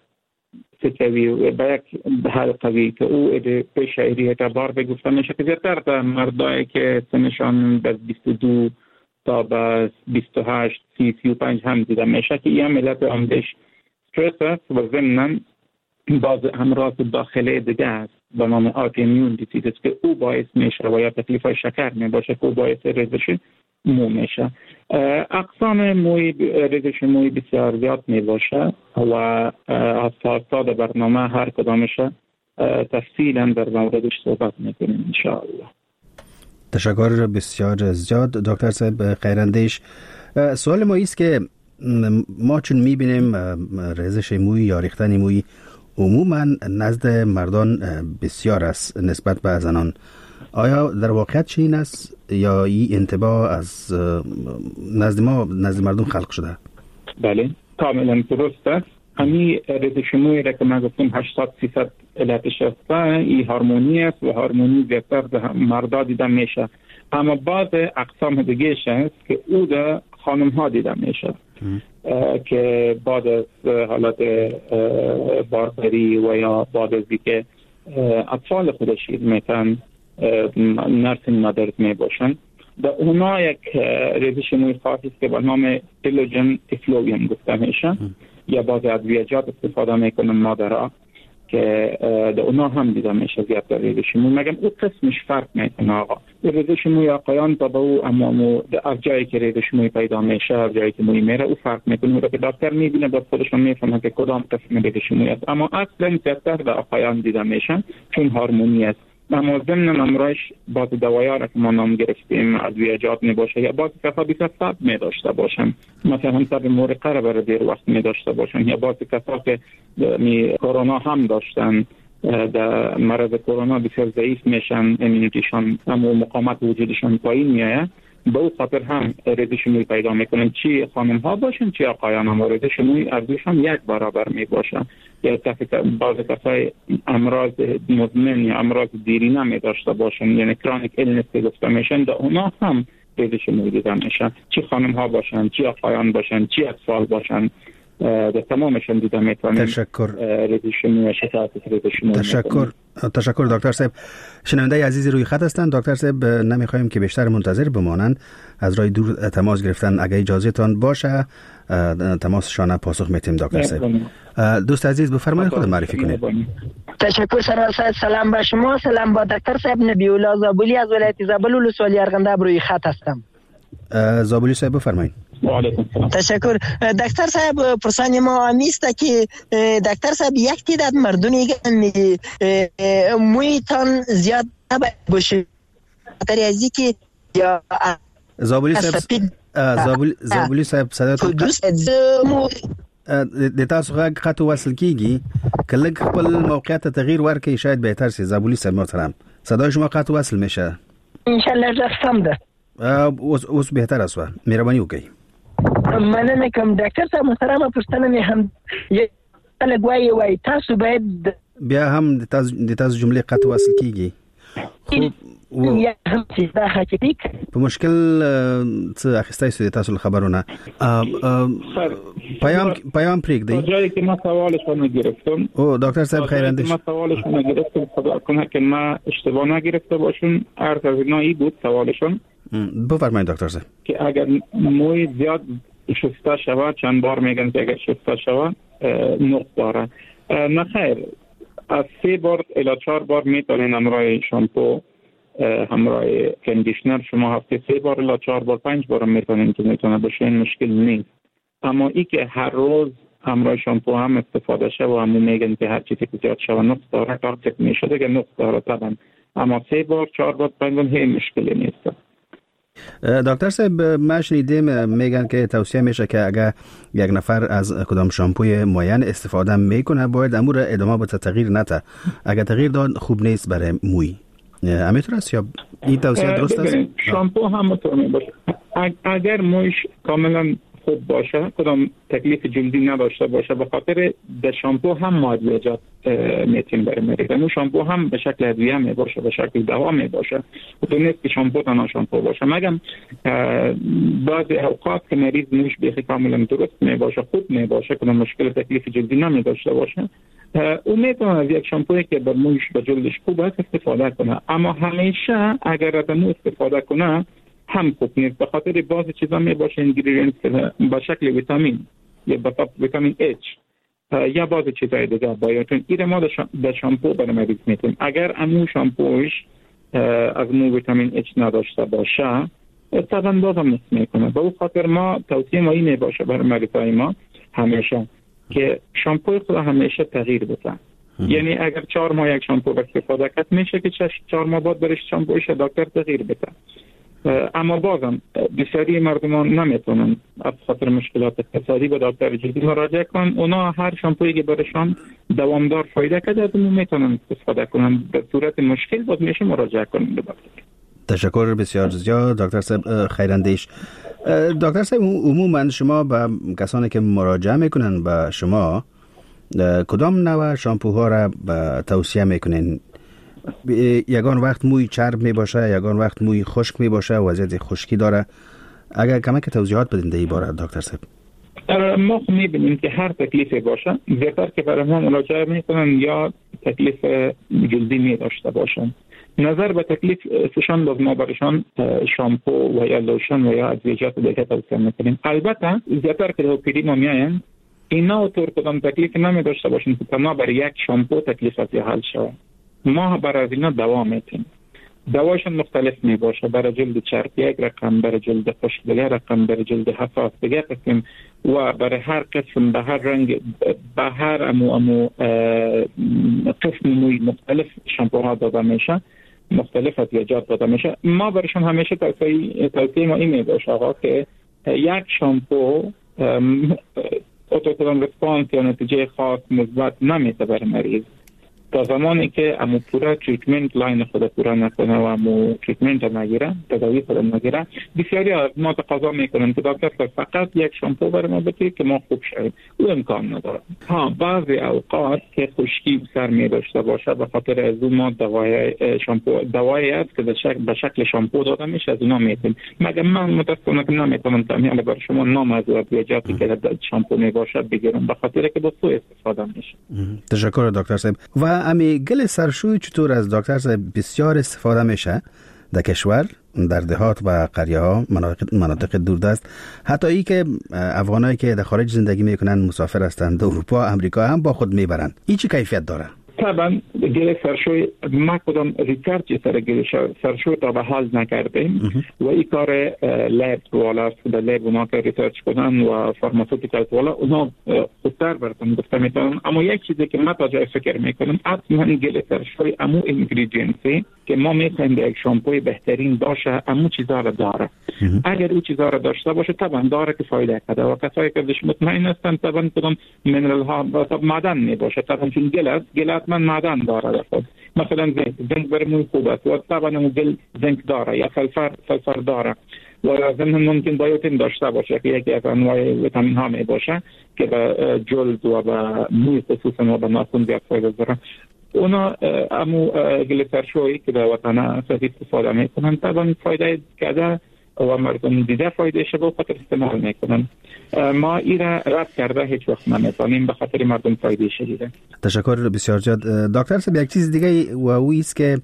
سکوی به یک حلقوی که او الوپیشیا اریتا باربی گفته میشه که زیادتر در مردایی که سنشان به 22 تا به 28 35 هم دیده میشه که این علت عمدهش استرس است و ضمناً بعض امراض داخلی دیگه است به نام آتوایمون دیزیز که او باعث میشه و یا تکلیف های شکر می باشه که او باعث ریزش مو میشه. اقسام موی ریزش موی بسیار زیاد می باشه و از ساعت برنامه هر کدامش تفصیلا در موردش صحبت میکنیم انشاءالله. تشکر بسیار زیاد دکتر صاحب خیراندیش. سوال ما است که ما چون میبینیم ریزش موی یا ریختن موی عموما نزد مردان بسیار است نسبت به زنان، آیا در واقعیت چنین است یا این انطباع از نزد مردم خلق شده؟ بله کاملا درست است. همین ریزش موی را که ما گفتیم 80% علتش است این هورمونی است و هورمونی بیشتر در مردا دیده میشه، اما بعض اقسام دیگه است که او در خانم ها دیده میشه که بعد از حالت باربری و یا بعد از اینکه اطفال خودش میتن نرسینگ مادرز می باشن در اونا یک ریزش موی خاصی است که به نام تیلوژن افلوویم گفته میشه یا بعض ادویجات استفاده میکنن مادرها که در اونا هم دیده میشه زیاد ریزش موی. مگم او قسمش فرق میکنه آقا. ریزش موی آقایان تا به او اما از جایی که ریزش موی پیدا میشه از جایی که موی میره او فرق میکنه و که دکتر میبینه با خودشون میفهمه که کدام قسم ریزش موی است، اما اصلا زیادتر در آقایان دیده میشن چون هورمونی است اما ضمن امرایش باز دوایی را که ما نام گرفتیم ادویجات می باشه یا باز کسا بی‌سبب می داشته باشن، مثلا همسر مورقه را برای دیر وقت می داشته باشن، یا باز کسا که کرونا هم داشتن در مرض کرونا بسیار ضعیف میشن، امیونیتیشان اما مقاومت وجودشان پایین میایه، به او خاطر هم ریزش موی پیدا میکنن. چی خانم ها باشن چی آقایان هم ریزش موی ارزششان یک برابر می باشن. یا بعض کسای امراض مزمن یا امراض دیرینه می داشته باشن، یعنی کرونیک ایلنس که گفته میشن، در اونا هم ریزش موی دیده میشن. چی خانم ها باشن چی آقایان باشن چی اطفال باشن، در تمامشون دیده میتونیم ریزش موی شکایت ریزش موی. تشکر دکتر صاحب. شنونده عزیزی روی خط هستند. دکتر صاحب نمیخوایم که بیشتر منتظر بمانند، از راه دور تماس گرفتن. اگه اجازه تان باشه تماسشان پاسخ میتیم. دکتر صاحب دوست عزیز بفرمایید خود معرفی کنید. تشکر سرور صاحب. سلام با شما، سلام با دکتر صاحب. نبی الله زابلی از ولایت زابل ولسوالی ارغنداب روی خط هستم. زابلی صاحب بفرمایید. تشکر دکتر صاحب. پرسان ما نیست که دکتر صاحب یک تعداد مردم میگن مویتان زیاد نباید باشه خاطر ازی که یا زابلی صاحب زابلی صاحب صداتون د تاسو غږ خط وصل کیږي که لږ خپل موقعیت تغییر ورکړئ شاید بهتر شي. زابلی صاحب محترم صدای شما خط وصل میشه ان شاء الله. رفتم ده اوس بهتر است. مهرباني وکړئ. مننه کوم دکتر صاحب محترم. پښتنه مې هم لګوي وای تاسو باید بیا هم د تاسو جملې قط وصل کیږي. یا هم چې دا حقیقي په مشکل څه اخیستای سو تاسو خبرونه پیام پریږدئ. جایی که ما سوالش رو نگرفتم. او دکتر صاحب خیراندیش. ما سوالش رو نگرفتم، خدا کنه که ما اشتباه نگرفته باشون. عرض از اینا ای بود سوالشون. بفرمایید دکتر صاحب. که اگر موی زیاد شسته شود، چند بار میگن که اگر شسته شود نقص داره. نه خیر، از 3 بار الی 4 بار میتونین همراه شامپو همراه کندیشنر شما هفته 3 بار الی 4 بار 5 بار میتونین که میتونه باشه، این مشکل نیست. اما ای که هر روز همراه شامپو هم استفاده شه و همون میگن که هر چیزی که زیاد شود نقص داره، تاکسیک میشه دیگه، نقص داره طبعا. اما 3 بار 4 بار 5 بار هیچ مشکلی نیست. دکتر صاحب ما شنیدیم میگن که توصیه میشه که اگر یک نفر از کدام شامپوی معین استفاده میکنه باید امور ادامه بده، تغییر نده. اگر تغییر داد خوب نیست برای موی. همینطور است یا این توصیه درست است؟ شامپو هم میتونه باشه. اگر مویش کاملا خوب باشه، کدام تکلیف جلدی نداشته باشه، به خاطر در شامپو هم مادیجات میتین برای میگن. شامپو هم به شکل ادویه می باشه، به شکل دوا می باشه. تو نیست که شامپو تنها شامپو باشه. مگم بعضی اوقات که مریض موش بیخی کاملا درست می باشه، خوب می باشه، کدام مشکل تکلیف جلدی نمی داشته باشه، اون میتونه از یک شامپویی که بر موش به جلدش خوب است استفاده کنه. اما همیشه اگر از مو استفاده کنه هم خوب نیست، به خاطر بعض چیزا می باشه اینگریدینت به شکل ویتامین یا به ویتامین H یا بعض چیزای دیگه باید این ما در شامپو برای مریض میتونیم. اگر امو شامپوش از مو ویتامین H نداشته باشه طبعا بازم نصف میکنه. به اون خاطر ما توصیه ما اینه باشه برای مریضای ما همیشه که شامپوی خود همیشه تغییر بده. یعنی اگر 4 ماه یک شامپو استفاده کرد میشه که 4 ماه بعد برش شامپوش دکتر تغییر بده. اما بازم بسیاری مردمان نمیتونن از خاطر مشکلات اقتصادی به دکتر جدی مراجعه کنن. اونا هر شامپویی که برشان دوامدار فایده کرده از اون میتونن استفاده کنن. در صورت مشکل باز میشه مراجعه کنن به دکتر. تشکر بسیار زیاد دکتر صاحب خیراندیش. دکتر صاحب عموما شما به کسانی که مراجعه میکنن به شما کدام نوع شامپوها را توصیه میکنین؟ یگان وقت موی چرب می باشه، یگان وقت موی خشک می باشه، وضعیت خشکی داره. اگر کمک توضیحات بدین در این باره دکتر صاحب. ما میبینیم که هر تکلیفی باشه زیادتر که برای ما مراجعه میکنن یا تکلیف جلدی می داشته باشن. نظر به تکلیف سشان باز ما برشان شامپو و یا لوشن و یا ادویجات دیگه توصیه میکنیم. البته زیادتر که دو پیری ما میاین اینا طور کدام تکلیف نمی داشته باشن که ما برای یک شامپو تکلیف از حل شود. ما برای اینا دوا میتیم. دوایشون مختلف می باشه. برای جلد چرب یک رقم، برای جلد خشک دیگر رقم، برای جلد حساس دیگر قسم و برای هر قسم به هر رنگ به هر قسم موی مختلف شامپوها داده میشه، مختلف ادویجات داده میشه. ما برایشون همیشه توصیه ما این می باشه آقا که یک شامپو اتوکلون رسپانس یا نتیجه خاص مثبت نمیده برای مریض تا زمانی که امو پورا تریتمنت لاین خود پورا نکنه و امو تریتمنت نگیره، تداوی خود نگیره. بسیاری از ما تقاضا میکنن که دکتر فقط یک شامپو برای ما بده که ما خوب شویم. او امکان نداره. بعضی اوقات که خشکی سر می داشته باشه به خاطر از اون ما دوایی است که به شکل شامپو داده میشه، از اونا میتیم. مگر من متاسفانه که نمیتونم تمام برای شما نام از ادویجاتی که شامپو می باشه بگیرم به خاطر که با سوء استفاده میشه. تشکر دکتر صاحب. و امی گل سرشوی چطور از دکتر صاحب بسیار استفاده میشه در کشور، در دهات و قریه ها، مناطق دوردست، حتی ای که افغانایی که در خارج زندگی میکنن مسافر هستند، اروپا، امریکا هم با خود میبرن. این چه کیفیت داره؟ طبعا گل سرشوی ما کدام ریسرچ سر گل سرشوی تا به حال نکردیم و این کار لب والا است. در لب اونا که ریسرچ کنن و فارماسوتیکال والا اونا خودتر براتون گفته میتونن. اما یک چیزی که ما تا جای فکر میکنم حتما گل سرشوی امو اینگریدینسی که ما میخوایم به یک شامپوی بهترین باشه امو چیزا رو داره. اگر او چیزا رو داشته باشه طبعا داره که فایده کده و کسایی که بهش مطمئن هستن طبعا کدام منرال ها معدن میباشه. طبعا چون گل من معدن داره خود. مثلا زنک برای موی خوب است و طبعا اون گل زنک داره یا سلفر داره و ضمن ممکن بایوتین داشته باشه که یکی از انواع ویتامین ها می باشه که به جلد و به موی خصوصا و به ناخن زیاد فایده داره. اونا امو گل سرشویی که در وطن سفید استفاده میکنن طبعا فایده کده و مردم دیده فایده شبه خاطر استعمال میکنن. ما ایره رد کرده هیچ وقت نمیتونیم به خاطر مردم فایده شدیده. تشکر بسیار زیاد دکتر صاحب. یک چیز دیگه و اویست که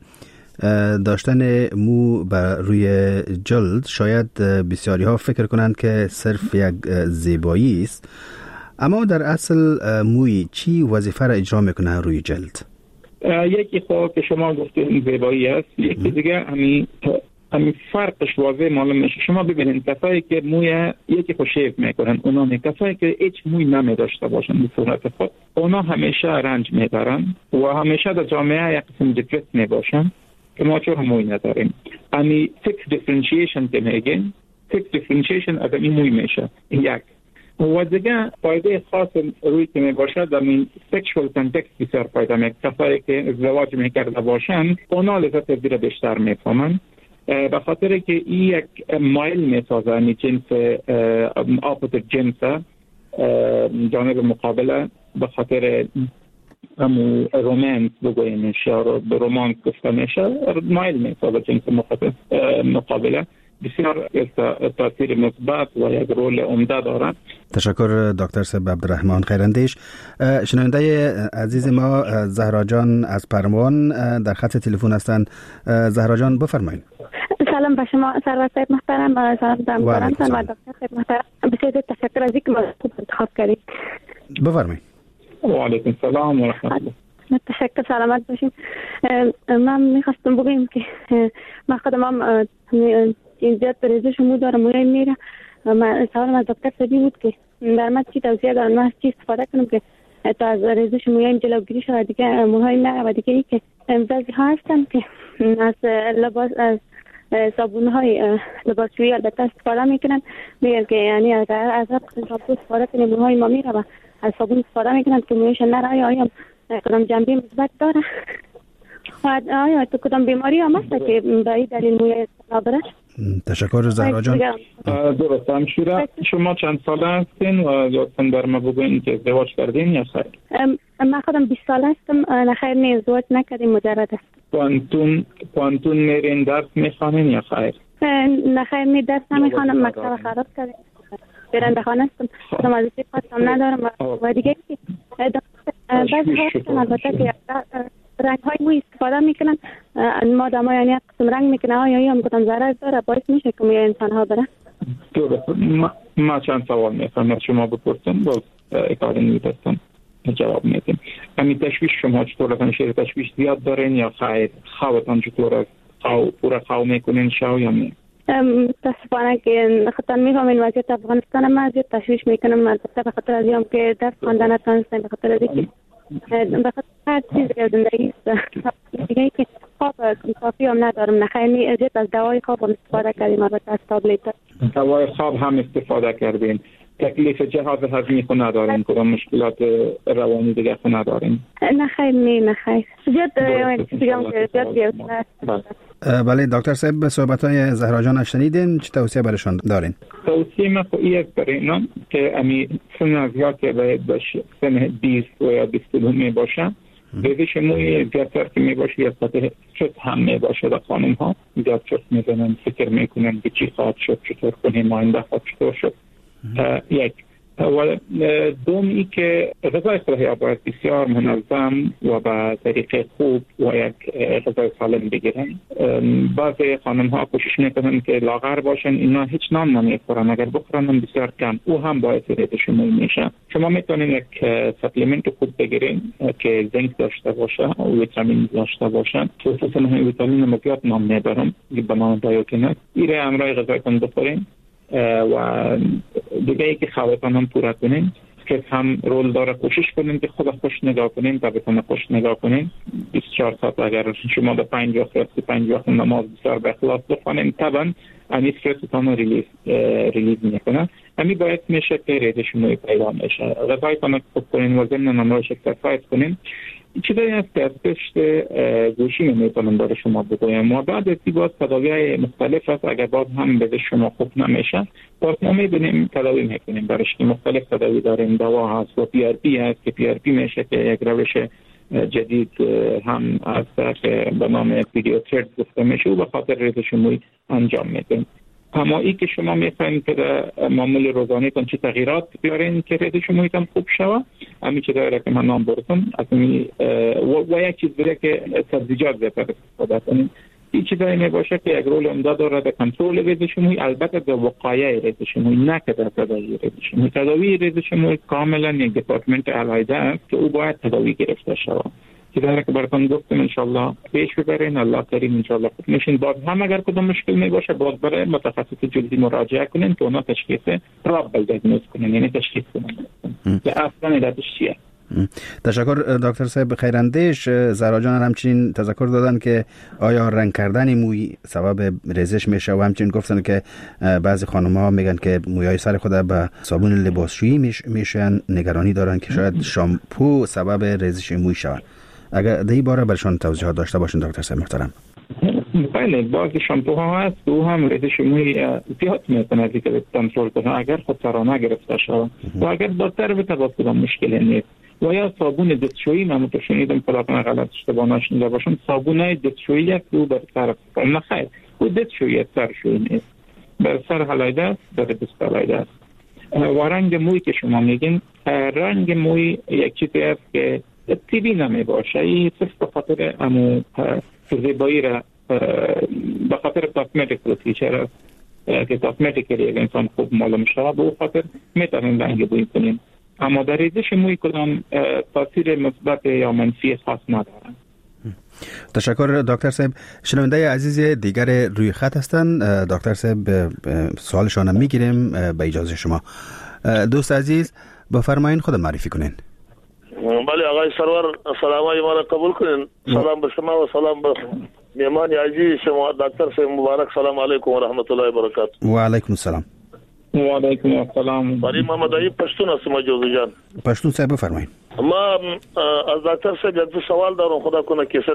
داشتن مو بر روی جلد شاید بسیاری ها فکر کنند که صرف یک زیبایی است، اما در اصل موی چی وظیفه را اجرا میکنه روی جلد؟ یکی خود که شما گفتین زیبایی است، یکی دیگه همین فرقش واضح معلوم میشه. شما ببینید کسایی که موی یکی خود شیف میکنن، اونا کسایی که هیچ موی نمی داشته باشن به صورت خود، اونا همیشه رنج میبرن و همیشه در جامعه یک قسم دیپرس میباشن که ما چون موی نداریم. امی سکس دیفرنشیشن که میگن، سکس دیفرنشیشن از این موی میشه یک. و دیگه فایده خاص روی که می باشد در این سکشوال کانتکست بسیار فایده میکنه. کسایی که ازدواج میکرده باشن اونا لذت زیر بیشتر میفهمن به خاطر که این یک مایل میسازه، یعنی جنس اپوزیت جنس جانب مقابله به خاطر رومانس بگوییم یا رومانس گفته میشه مایل میسازه جنس مقابله. بسیار تاثیر مثبت و یک رول عمده دارد. تشکر دکتر صاحب عبدالرحمن خیراندیش. شنونده عزیز ما زهرا جان از پروان در خط تلفن هستند. زهرا جان بفرمایید. سلام به شما سرور صاحب محترم، سلام دارم و دکتر صاحب محترم. بسیار تشکر از اینکه ما انتخاب کردید. بفرمایید. و علیکم السلام و رحمت الله. تشکر، سلامت باشین. من میخواستم بگم که من خودم زیاد ریزش مو دارم، موی میره. من سوالم از دکتر صاحبی بود که در من چی توصیه دارن، من چی استفاده کنم که تا از ریزش مویم جلوگیری شود، دیگه موهای نه و دیگه ای که بعضی ها هستن که از لباس از صابون های لباسشویی البته استفاده میکنن، میگن که یعنی از شامپو استفاده کنیم موهای ما میره و از صابون استفاده میکنن که مویشون نره. آیا کدام جنبه مثبت داره؟ آیا تو کدام بیماری هم هست که به این دلیل موی نابره؟ تشکر زهرا جان. درست همشوره. شما چند ساله هستین و لطفاً بر ما بگوین که ازدواج کردین یا خیر؟ من خودم 20 ساله هستم. نه خیر، نه ازدواج نکردیم، مجرد است. پانتون میرین درس میخوانین یا خیر؟ نه خیر، نه درس نمیخوانم، مکتب خراب کردیم. برنده خانه هستم، خودم از این خواستم ندارم و دیگه که بعضی ها هستن البته که رنگ های موی استفاده میکنن، ما دما یعنی قسم رنگ میکنن. آیا هم کدام ضرر داره باعث میشه که موی انسان ها بره؟ درست. ما چند سوال میخوام از شما بپرسم، باز اکادمی میدستم جواب میدیم. همین تشویش شما چطور از شیر تشویش زیاد دارین یا خیر؟ خوابتان چطور است؟ پورا خواهی میکنین شو یا نه؟ متاسفانه که خطر میفهمین وضعیت افغانستان ما زیاد تشویش میکنم البته به خاطر از اینم که درس خواندن نتونستم به خاطر از اینکه به خاطر هر چیز در زندگی دیگه که خواب کافی هم ندارم نخیر زیاد از دوای خواب هم استفاده کردیم البته از تابلت دوای خواب هم استفاده کردین تکلیف جهاز هضمی خود ندارین کدام مشکلات روانی دیگه خود ندارین؟ نخیر زیاد بله دکتر صاحب صحبت های زهرا جان شنیدین چه توصیه برشان دارین؟ توصیه من خواهی است برای اینا که امی سن از یا که باید باشه سن 20 و یا 22 می باشه ریزش موی زیادتر که می باشه یا سطح چست هم می باشه در خانم ها زیاد چست می زنن فکر می کنن که چی خواهد شد چطور کنیم آینده خواهد چطور شد یک و دومی که غذای صحی باید بسیار منظم و با طریق خوب و یک غذای سالم بگیرن. بعضی خانم ها کوشش میکنن که لاغر باشن اینا هیچ نان نمیخورن اگر بخورن باید کم او هم باعث ریزش موی میشه. شما میتونین یک سپلیمنت خوب بگیرین که زنک داشته باشه و ویتامین داشته باشه خصوصا همین ویتامین مزیاد نام میبرم به نام دایوکینات ایره امرای غذایتون بخورین و دیگه ای که خوابتان هم پورا کنین که هم رول داره کوشش کنین که خود خوش نگاه کنین طبیعتان خوش نگاه کنین 24 ساعت اگر شما به 5 یا 5 وقت نماز بسیار به اخلاص بخونین طبعا امی استرستان ریلیز میکنه امی باید میشه که ریزش موی پیدا میشه غذایتان خوب کنین و ضمن نمایش اکسرسایز کنین چیزایی هست که از پشت گوشی میتونم برای شما بگویم و بعد از این باز تداوی‌های مختلف هست اگر باز هم به شما خوب نمیشه باز ما میبینیم تداوی میکنیم برش که مختلف تداوی داریم دوا هست و PRP هست که PRP میشه که یک روش جدید هم هست که به نام پیدیوترد گفته میشه و به خاطر ریزش موی انجام میدیم اما ای که شما میخواین که در معمول روزانه کن چه تغییرات بیارین که ریزش مویتان خوب شوه همین چه داره که من نام برسم و یک چیز بره که سبزیجات بهتر استفاده کنیم این چیزایی میباشه که یک رول عمده داره در کنترل ریزش موی البته در وقایع ریزش موی نه که در تداوی ریزش موی تداوی ریزش موی کاملا یک دپارتمنت علیحده است که او باید تداوی گرفته شود که داره که براتون گفتم انشالله پیش ببرین الله کریم انشالله خوب میشین باز هم اگر کدام مشکل میباشه باز برای متخصص جلدی مراجعه کنین که اونا تشخیص رابل دیگنوز کنین یعنی تشخیص کنین که اصلا علتش چیه. تشکر دکتر صاحب خیراندیش. زهرا جان همچنین تذکر دادن که آیا رنگ کردن موی سبب ریزش میشه و همچنین گفتن که بعضی خانم ها میگن که مویای سر خود به صابون لباسشویی میشن نگرانی دارن که شاید شامپو سبب ریزش موی شود. اگر در این باره برشان توضیحات داشته باشین دکتر صاحب محترم. بله بعضی شامپوها هست او هم ریزش موی زیاد میکنه که کنترل کنه اگر خود سرانه گرفته شود و اگر بدتر به باز کدام مشکلی نیست و یا صابون دستشویی من متشنیدم فلاکن غلط اشتباه نشنیده باشم صابون دستشویی است او بر سر نه خیر او دستشویی سرشویی نیست بر سر حلایده است بر دست حلایده است و رنگ موی که شما میگین رنگ موی یک چیزی است که تیبی نمی باشه این صرف به خاطر امو زیبایی را به خاطر کاسمتیک فیچر است که کاسمتیکلی اگر انسان خوب معلوم شود به خاطر میتونیم رنگ بوی کنیم اما در ریزش موی کدام تاثیر مثبت یا منفی خاص ندارن. تشکر دکتر صاحب. شنونده عزیز دیگر روی خط هستند. دکتر صاحب سوالشان هم میگیریم به اجازه شما. دوست عزیز بفرمایین خود معرفی کنین. بله آقای سرور سلامای ما را قبول کنین. سلام به شما و سلام به مهمان عزیز شما دکتر صاحب مبارک. سلام علیکم و رحمت الله و برکاته. و علیکم السلام. و علیکم السلام. باری محمد علی پشتون هستم جوزی جان. پشتون صاحب بفرمایید. ما از دکتر صاحب یک سوال دارم خدا کنه که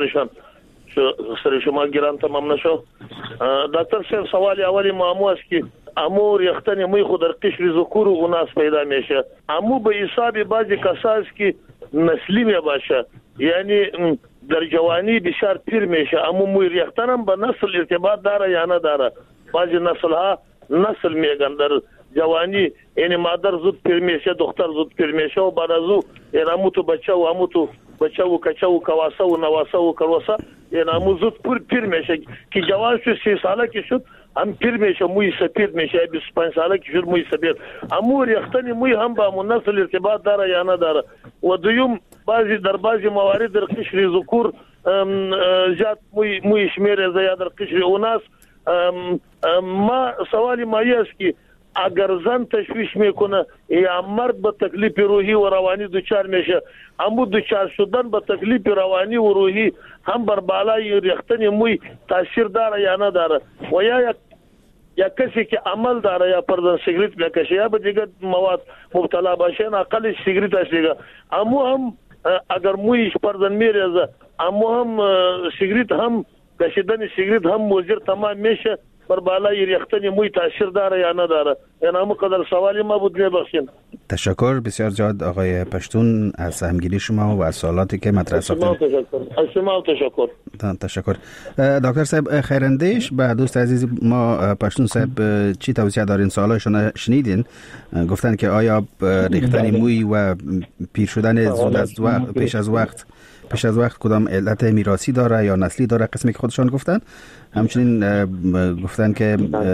سر شما گران تمام نشو. دکتر صاحب سوال اولی معمو است که امور یختن موی خود در قشر ذکور و اناث پیدا میشه امو به حساب بعضی کساس که نسلی می باشه یعنی در جوانی بسیار پیر میشه امو موی ریختن هم به نسل ارتباط داره یا نه داره بعضی نسل ها نسل میگن در جوانی یعنی مادر زود پیر میشه دختر زود پیر میشه و بعد از او یعنی امو تو بچه و کچه و کواسه و نواسه و کرواسه یعنی امو زود پیر میشه که جوان شد 30 ساله که شد هم پیر میشه موی سپید میشه 25 ساله که شد موی سپید امو ریختن موی هم با امو نسل ارتباط داره یا نه داره و دویم بعضی موارد در قشر ذکور زیاد موی شمیر زیاد در قشر اوناس ما سوالی مایی است که اگر زن تشویش میکنه یا مرد به تکلیف روحی و روانی دوچار میشه، اما دوچار شدن به تکلیف روانی و روحی هم بر بالای ریختن موی تاثیر داره یا نداره و یا کسی که عمل داره یا پردن سیگریت بکشه یا به دیگر مواد مبتلا باشه اقل سیگریت است، اما هم اگر مویش پردن میریزه اما هم سیگریت هم کشیدن سیگریت هم مضر تمام میشه بر بالای ریختن موی تاثیر داره یا نداره. یعنی همون قدر سوالی ما بود میبخشین. تشکر بسیار زیاد آقای پشتون از سهمگیری شما و از سوالاتی که مطرح ساختید. تشکر. دکتر صاحب خیراندیش به دوست عزیز ما پشتون صاحب چی توصیه دارین؟ سوالشون شنیدین، گفتن که آیا ریختن موی و پیر شدن زود از وقت پیش از وقت کدام علت میراثی داره یا نسلی داره؟ قسمی که خودشان گفتن. همچنین گفتن که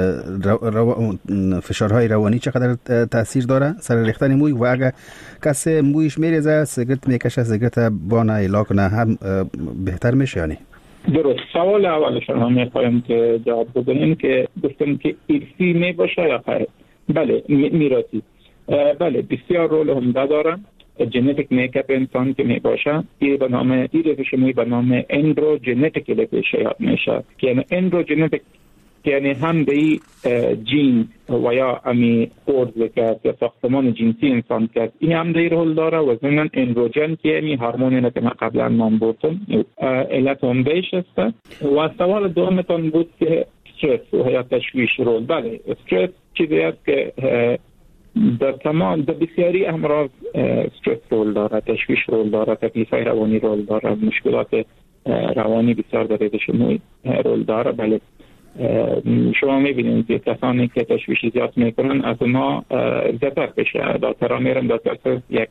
فشارهای روانی چقدر تاثیر داره سر ریختن موی و اگر کسی مویش میریزه سیگرت میکشه سیگرت بانه ایلا کنه هم بهتر میشه یعنی؟ درست. سوال اولشون هم میخوایم که جواب بدونیم که گفتن که ارثی میباشه یا خیر. بله میراثی. بله بسیار رول عمده داره. ژنتیک میکاپ انسان که میباشه روش به نام اندروژنتیک یاد میشه که یعنی اندروژنتیک یعنی هم به جین و یا امی قرض که ساختمان جنسی انسان که این هم در رول داره و ضمن اندروژن که یعنی هورمونی که من قبلا نام بردم علت عمده‌اش است. و سوال دومتون بود که استرس و یا تشویش رول. بله استرس چیزی است که در تمام در بسیاری امراض استرس رول داره، تشویش رول داره، تکلیف‌های روانی رول داره، مشکلات روانی بسیار در ریزش موی رول داره. بله شما میبینید که کسانی که تشویش زیاد میکنن از ما زیادتر بشه. دکترها میرن دکتر یک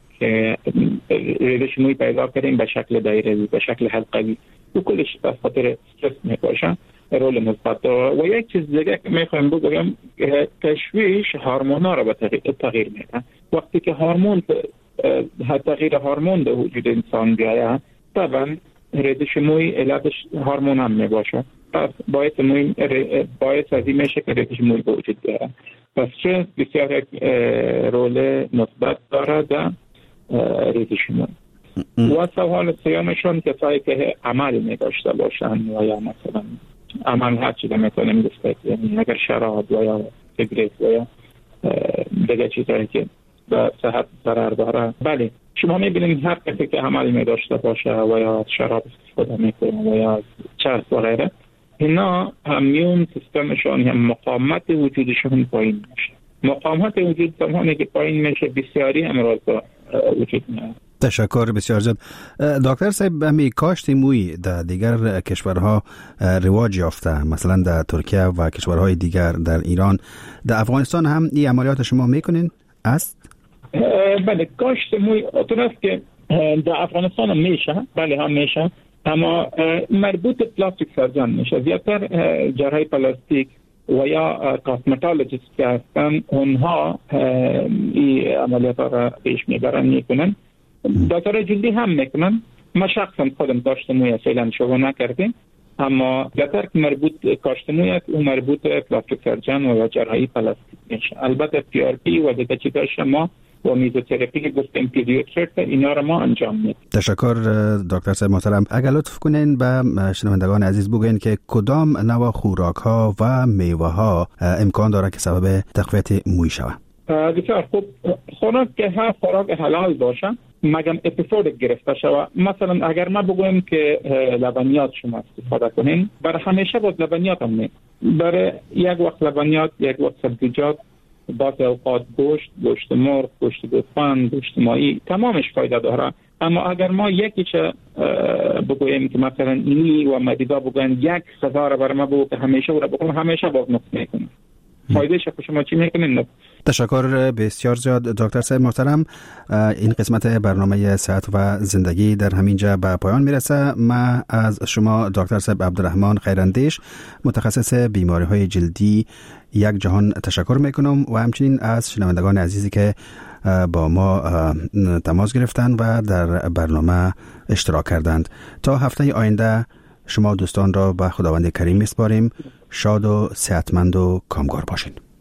ریزش موی پیدا کردیم به شکل دایره‌ای، به شکل حلقه‌ای و کلش به خاطر استرس میباشه رول مثبت داره. و یک چیز دیگه که میخوایم بگم تشویش هورمونا رو به تغییر میده. وقتی که تغییر هورمون در وجود انسان بیاید طبعا ریزش موی علتش هورمون هم میباشه، پس باعث از این میشه که ریزش موی به وجود بیاید. پس استرس بسیار یک رول مثبت داره در ریزش موی. و سوال سیامشون کسایی که عمل میداشته باشن و یا مثلا عمل هر چیزی میتونیم گفت، یعنی اگر شراب و یا سیگریت و یا دیگه چیزایی که به صحت ضرر داره. بله شما میبینید هر کسی که عمل میداشته باشه و یا شراب استفاده میکنه و یا چرس و غیره، اینا همیون سیستمشون یا مقاومت وجودشون پایین میشه. مقاومت وجود زمانی که پایین میشه بسیاری امراض وجود میاد. تشکر بسیار زیاد. دکتر صاحب همی کاشت موی در دیگر کشورها رواج یافته، مثلا در ترکیه و کشورهای دیگر، در ایران، در افغانستان هم این عملیات شما میکنین است؟ بله کاشت موی درست که در افغانستان هم میشه، بله هم میشه، اما مربوط پلاستیک سرجن میشه. زیادتر جراحی پلاستیک و یا کاسمتولوژیست که هستن اونها این عملیات را پیش میکنن. دکتر جلدی هم میکنن. ما شخصا خودم کاشت موی فعلا شروع نکردیم، اما زیادتر که مربوط کاشت موی و مربوط پلاستیک سرجن و جراحی پلاستیک میشه. البته PRP و دیگه چیزا شما و میزوتراپی که گفتیم پیدیاتریک اینا رو ما انجام میدیم. تشکر دکتر صاحب محترم. اگر لطف کنین به شنوندگان عزیز بگوین که کدام نوع خوراک ها و میوه ها امکان داره که سبب تقویت موی شود؟ بسیار خوب. خوراک که هر خوراک حلال باشه مگم اپیزود گرفته شود. مثلا اگر ما بگویم که لبنیات شما استفاده کنین، برای همیشه باز لبنیات هم نیم، برای یک وقت لبنیات، یک وقت سبزیجات، بعض اوقات گوشت مرغ، گوشت گوسفند، گوشت ماهی، تمامش فایده داره. اما اگر ما یکیش بگویم که مثلا اینی و مدیدا بگوین یک غذا را برای ما بگو که همیشه را بکنم، همیشه باز نقص میکنه. فایده شما چی میکنین؟ تشکر بسیار زیاد دکتر صاحب محترم. این قسمت برنامه صحت و زندگی در همینجا به پایان میرسه. ما از شما دکتر صاحب عبدالرحمن خیراندیش متخصص بیماری‌های جلدی یک جهان تشکر میکنم و همچنین از شنوندگان عزیزی که با ما تماس گرفتند و در برنامه اشتراک کردند. تا هفته آینده شما دوستان را به خداوند کریم میسپاریم. شاد و صحتمند و کامگار باشین.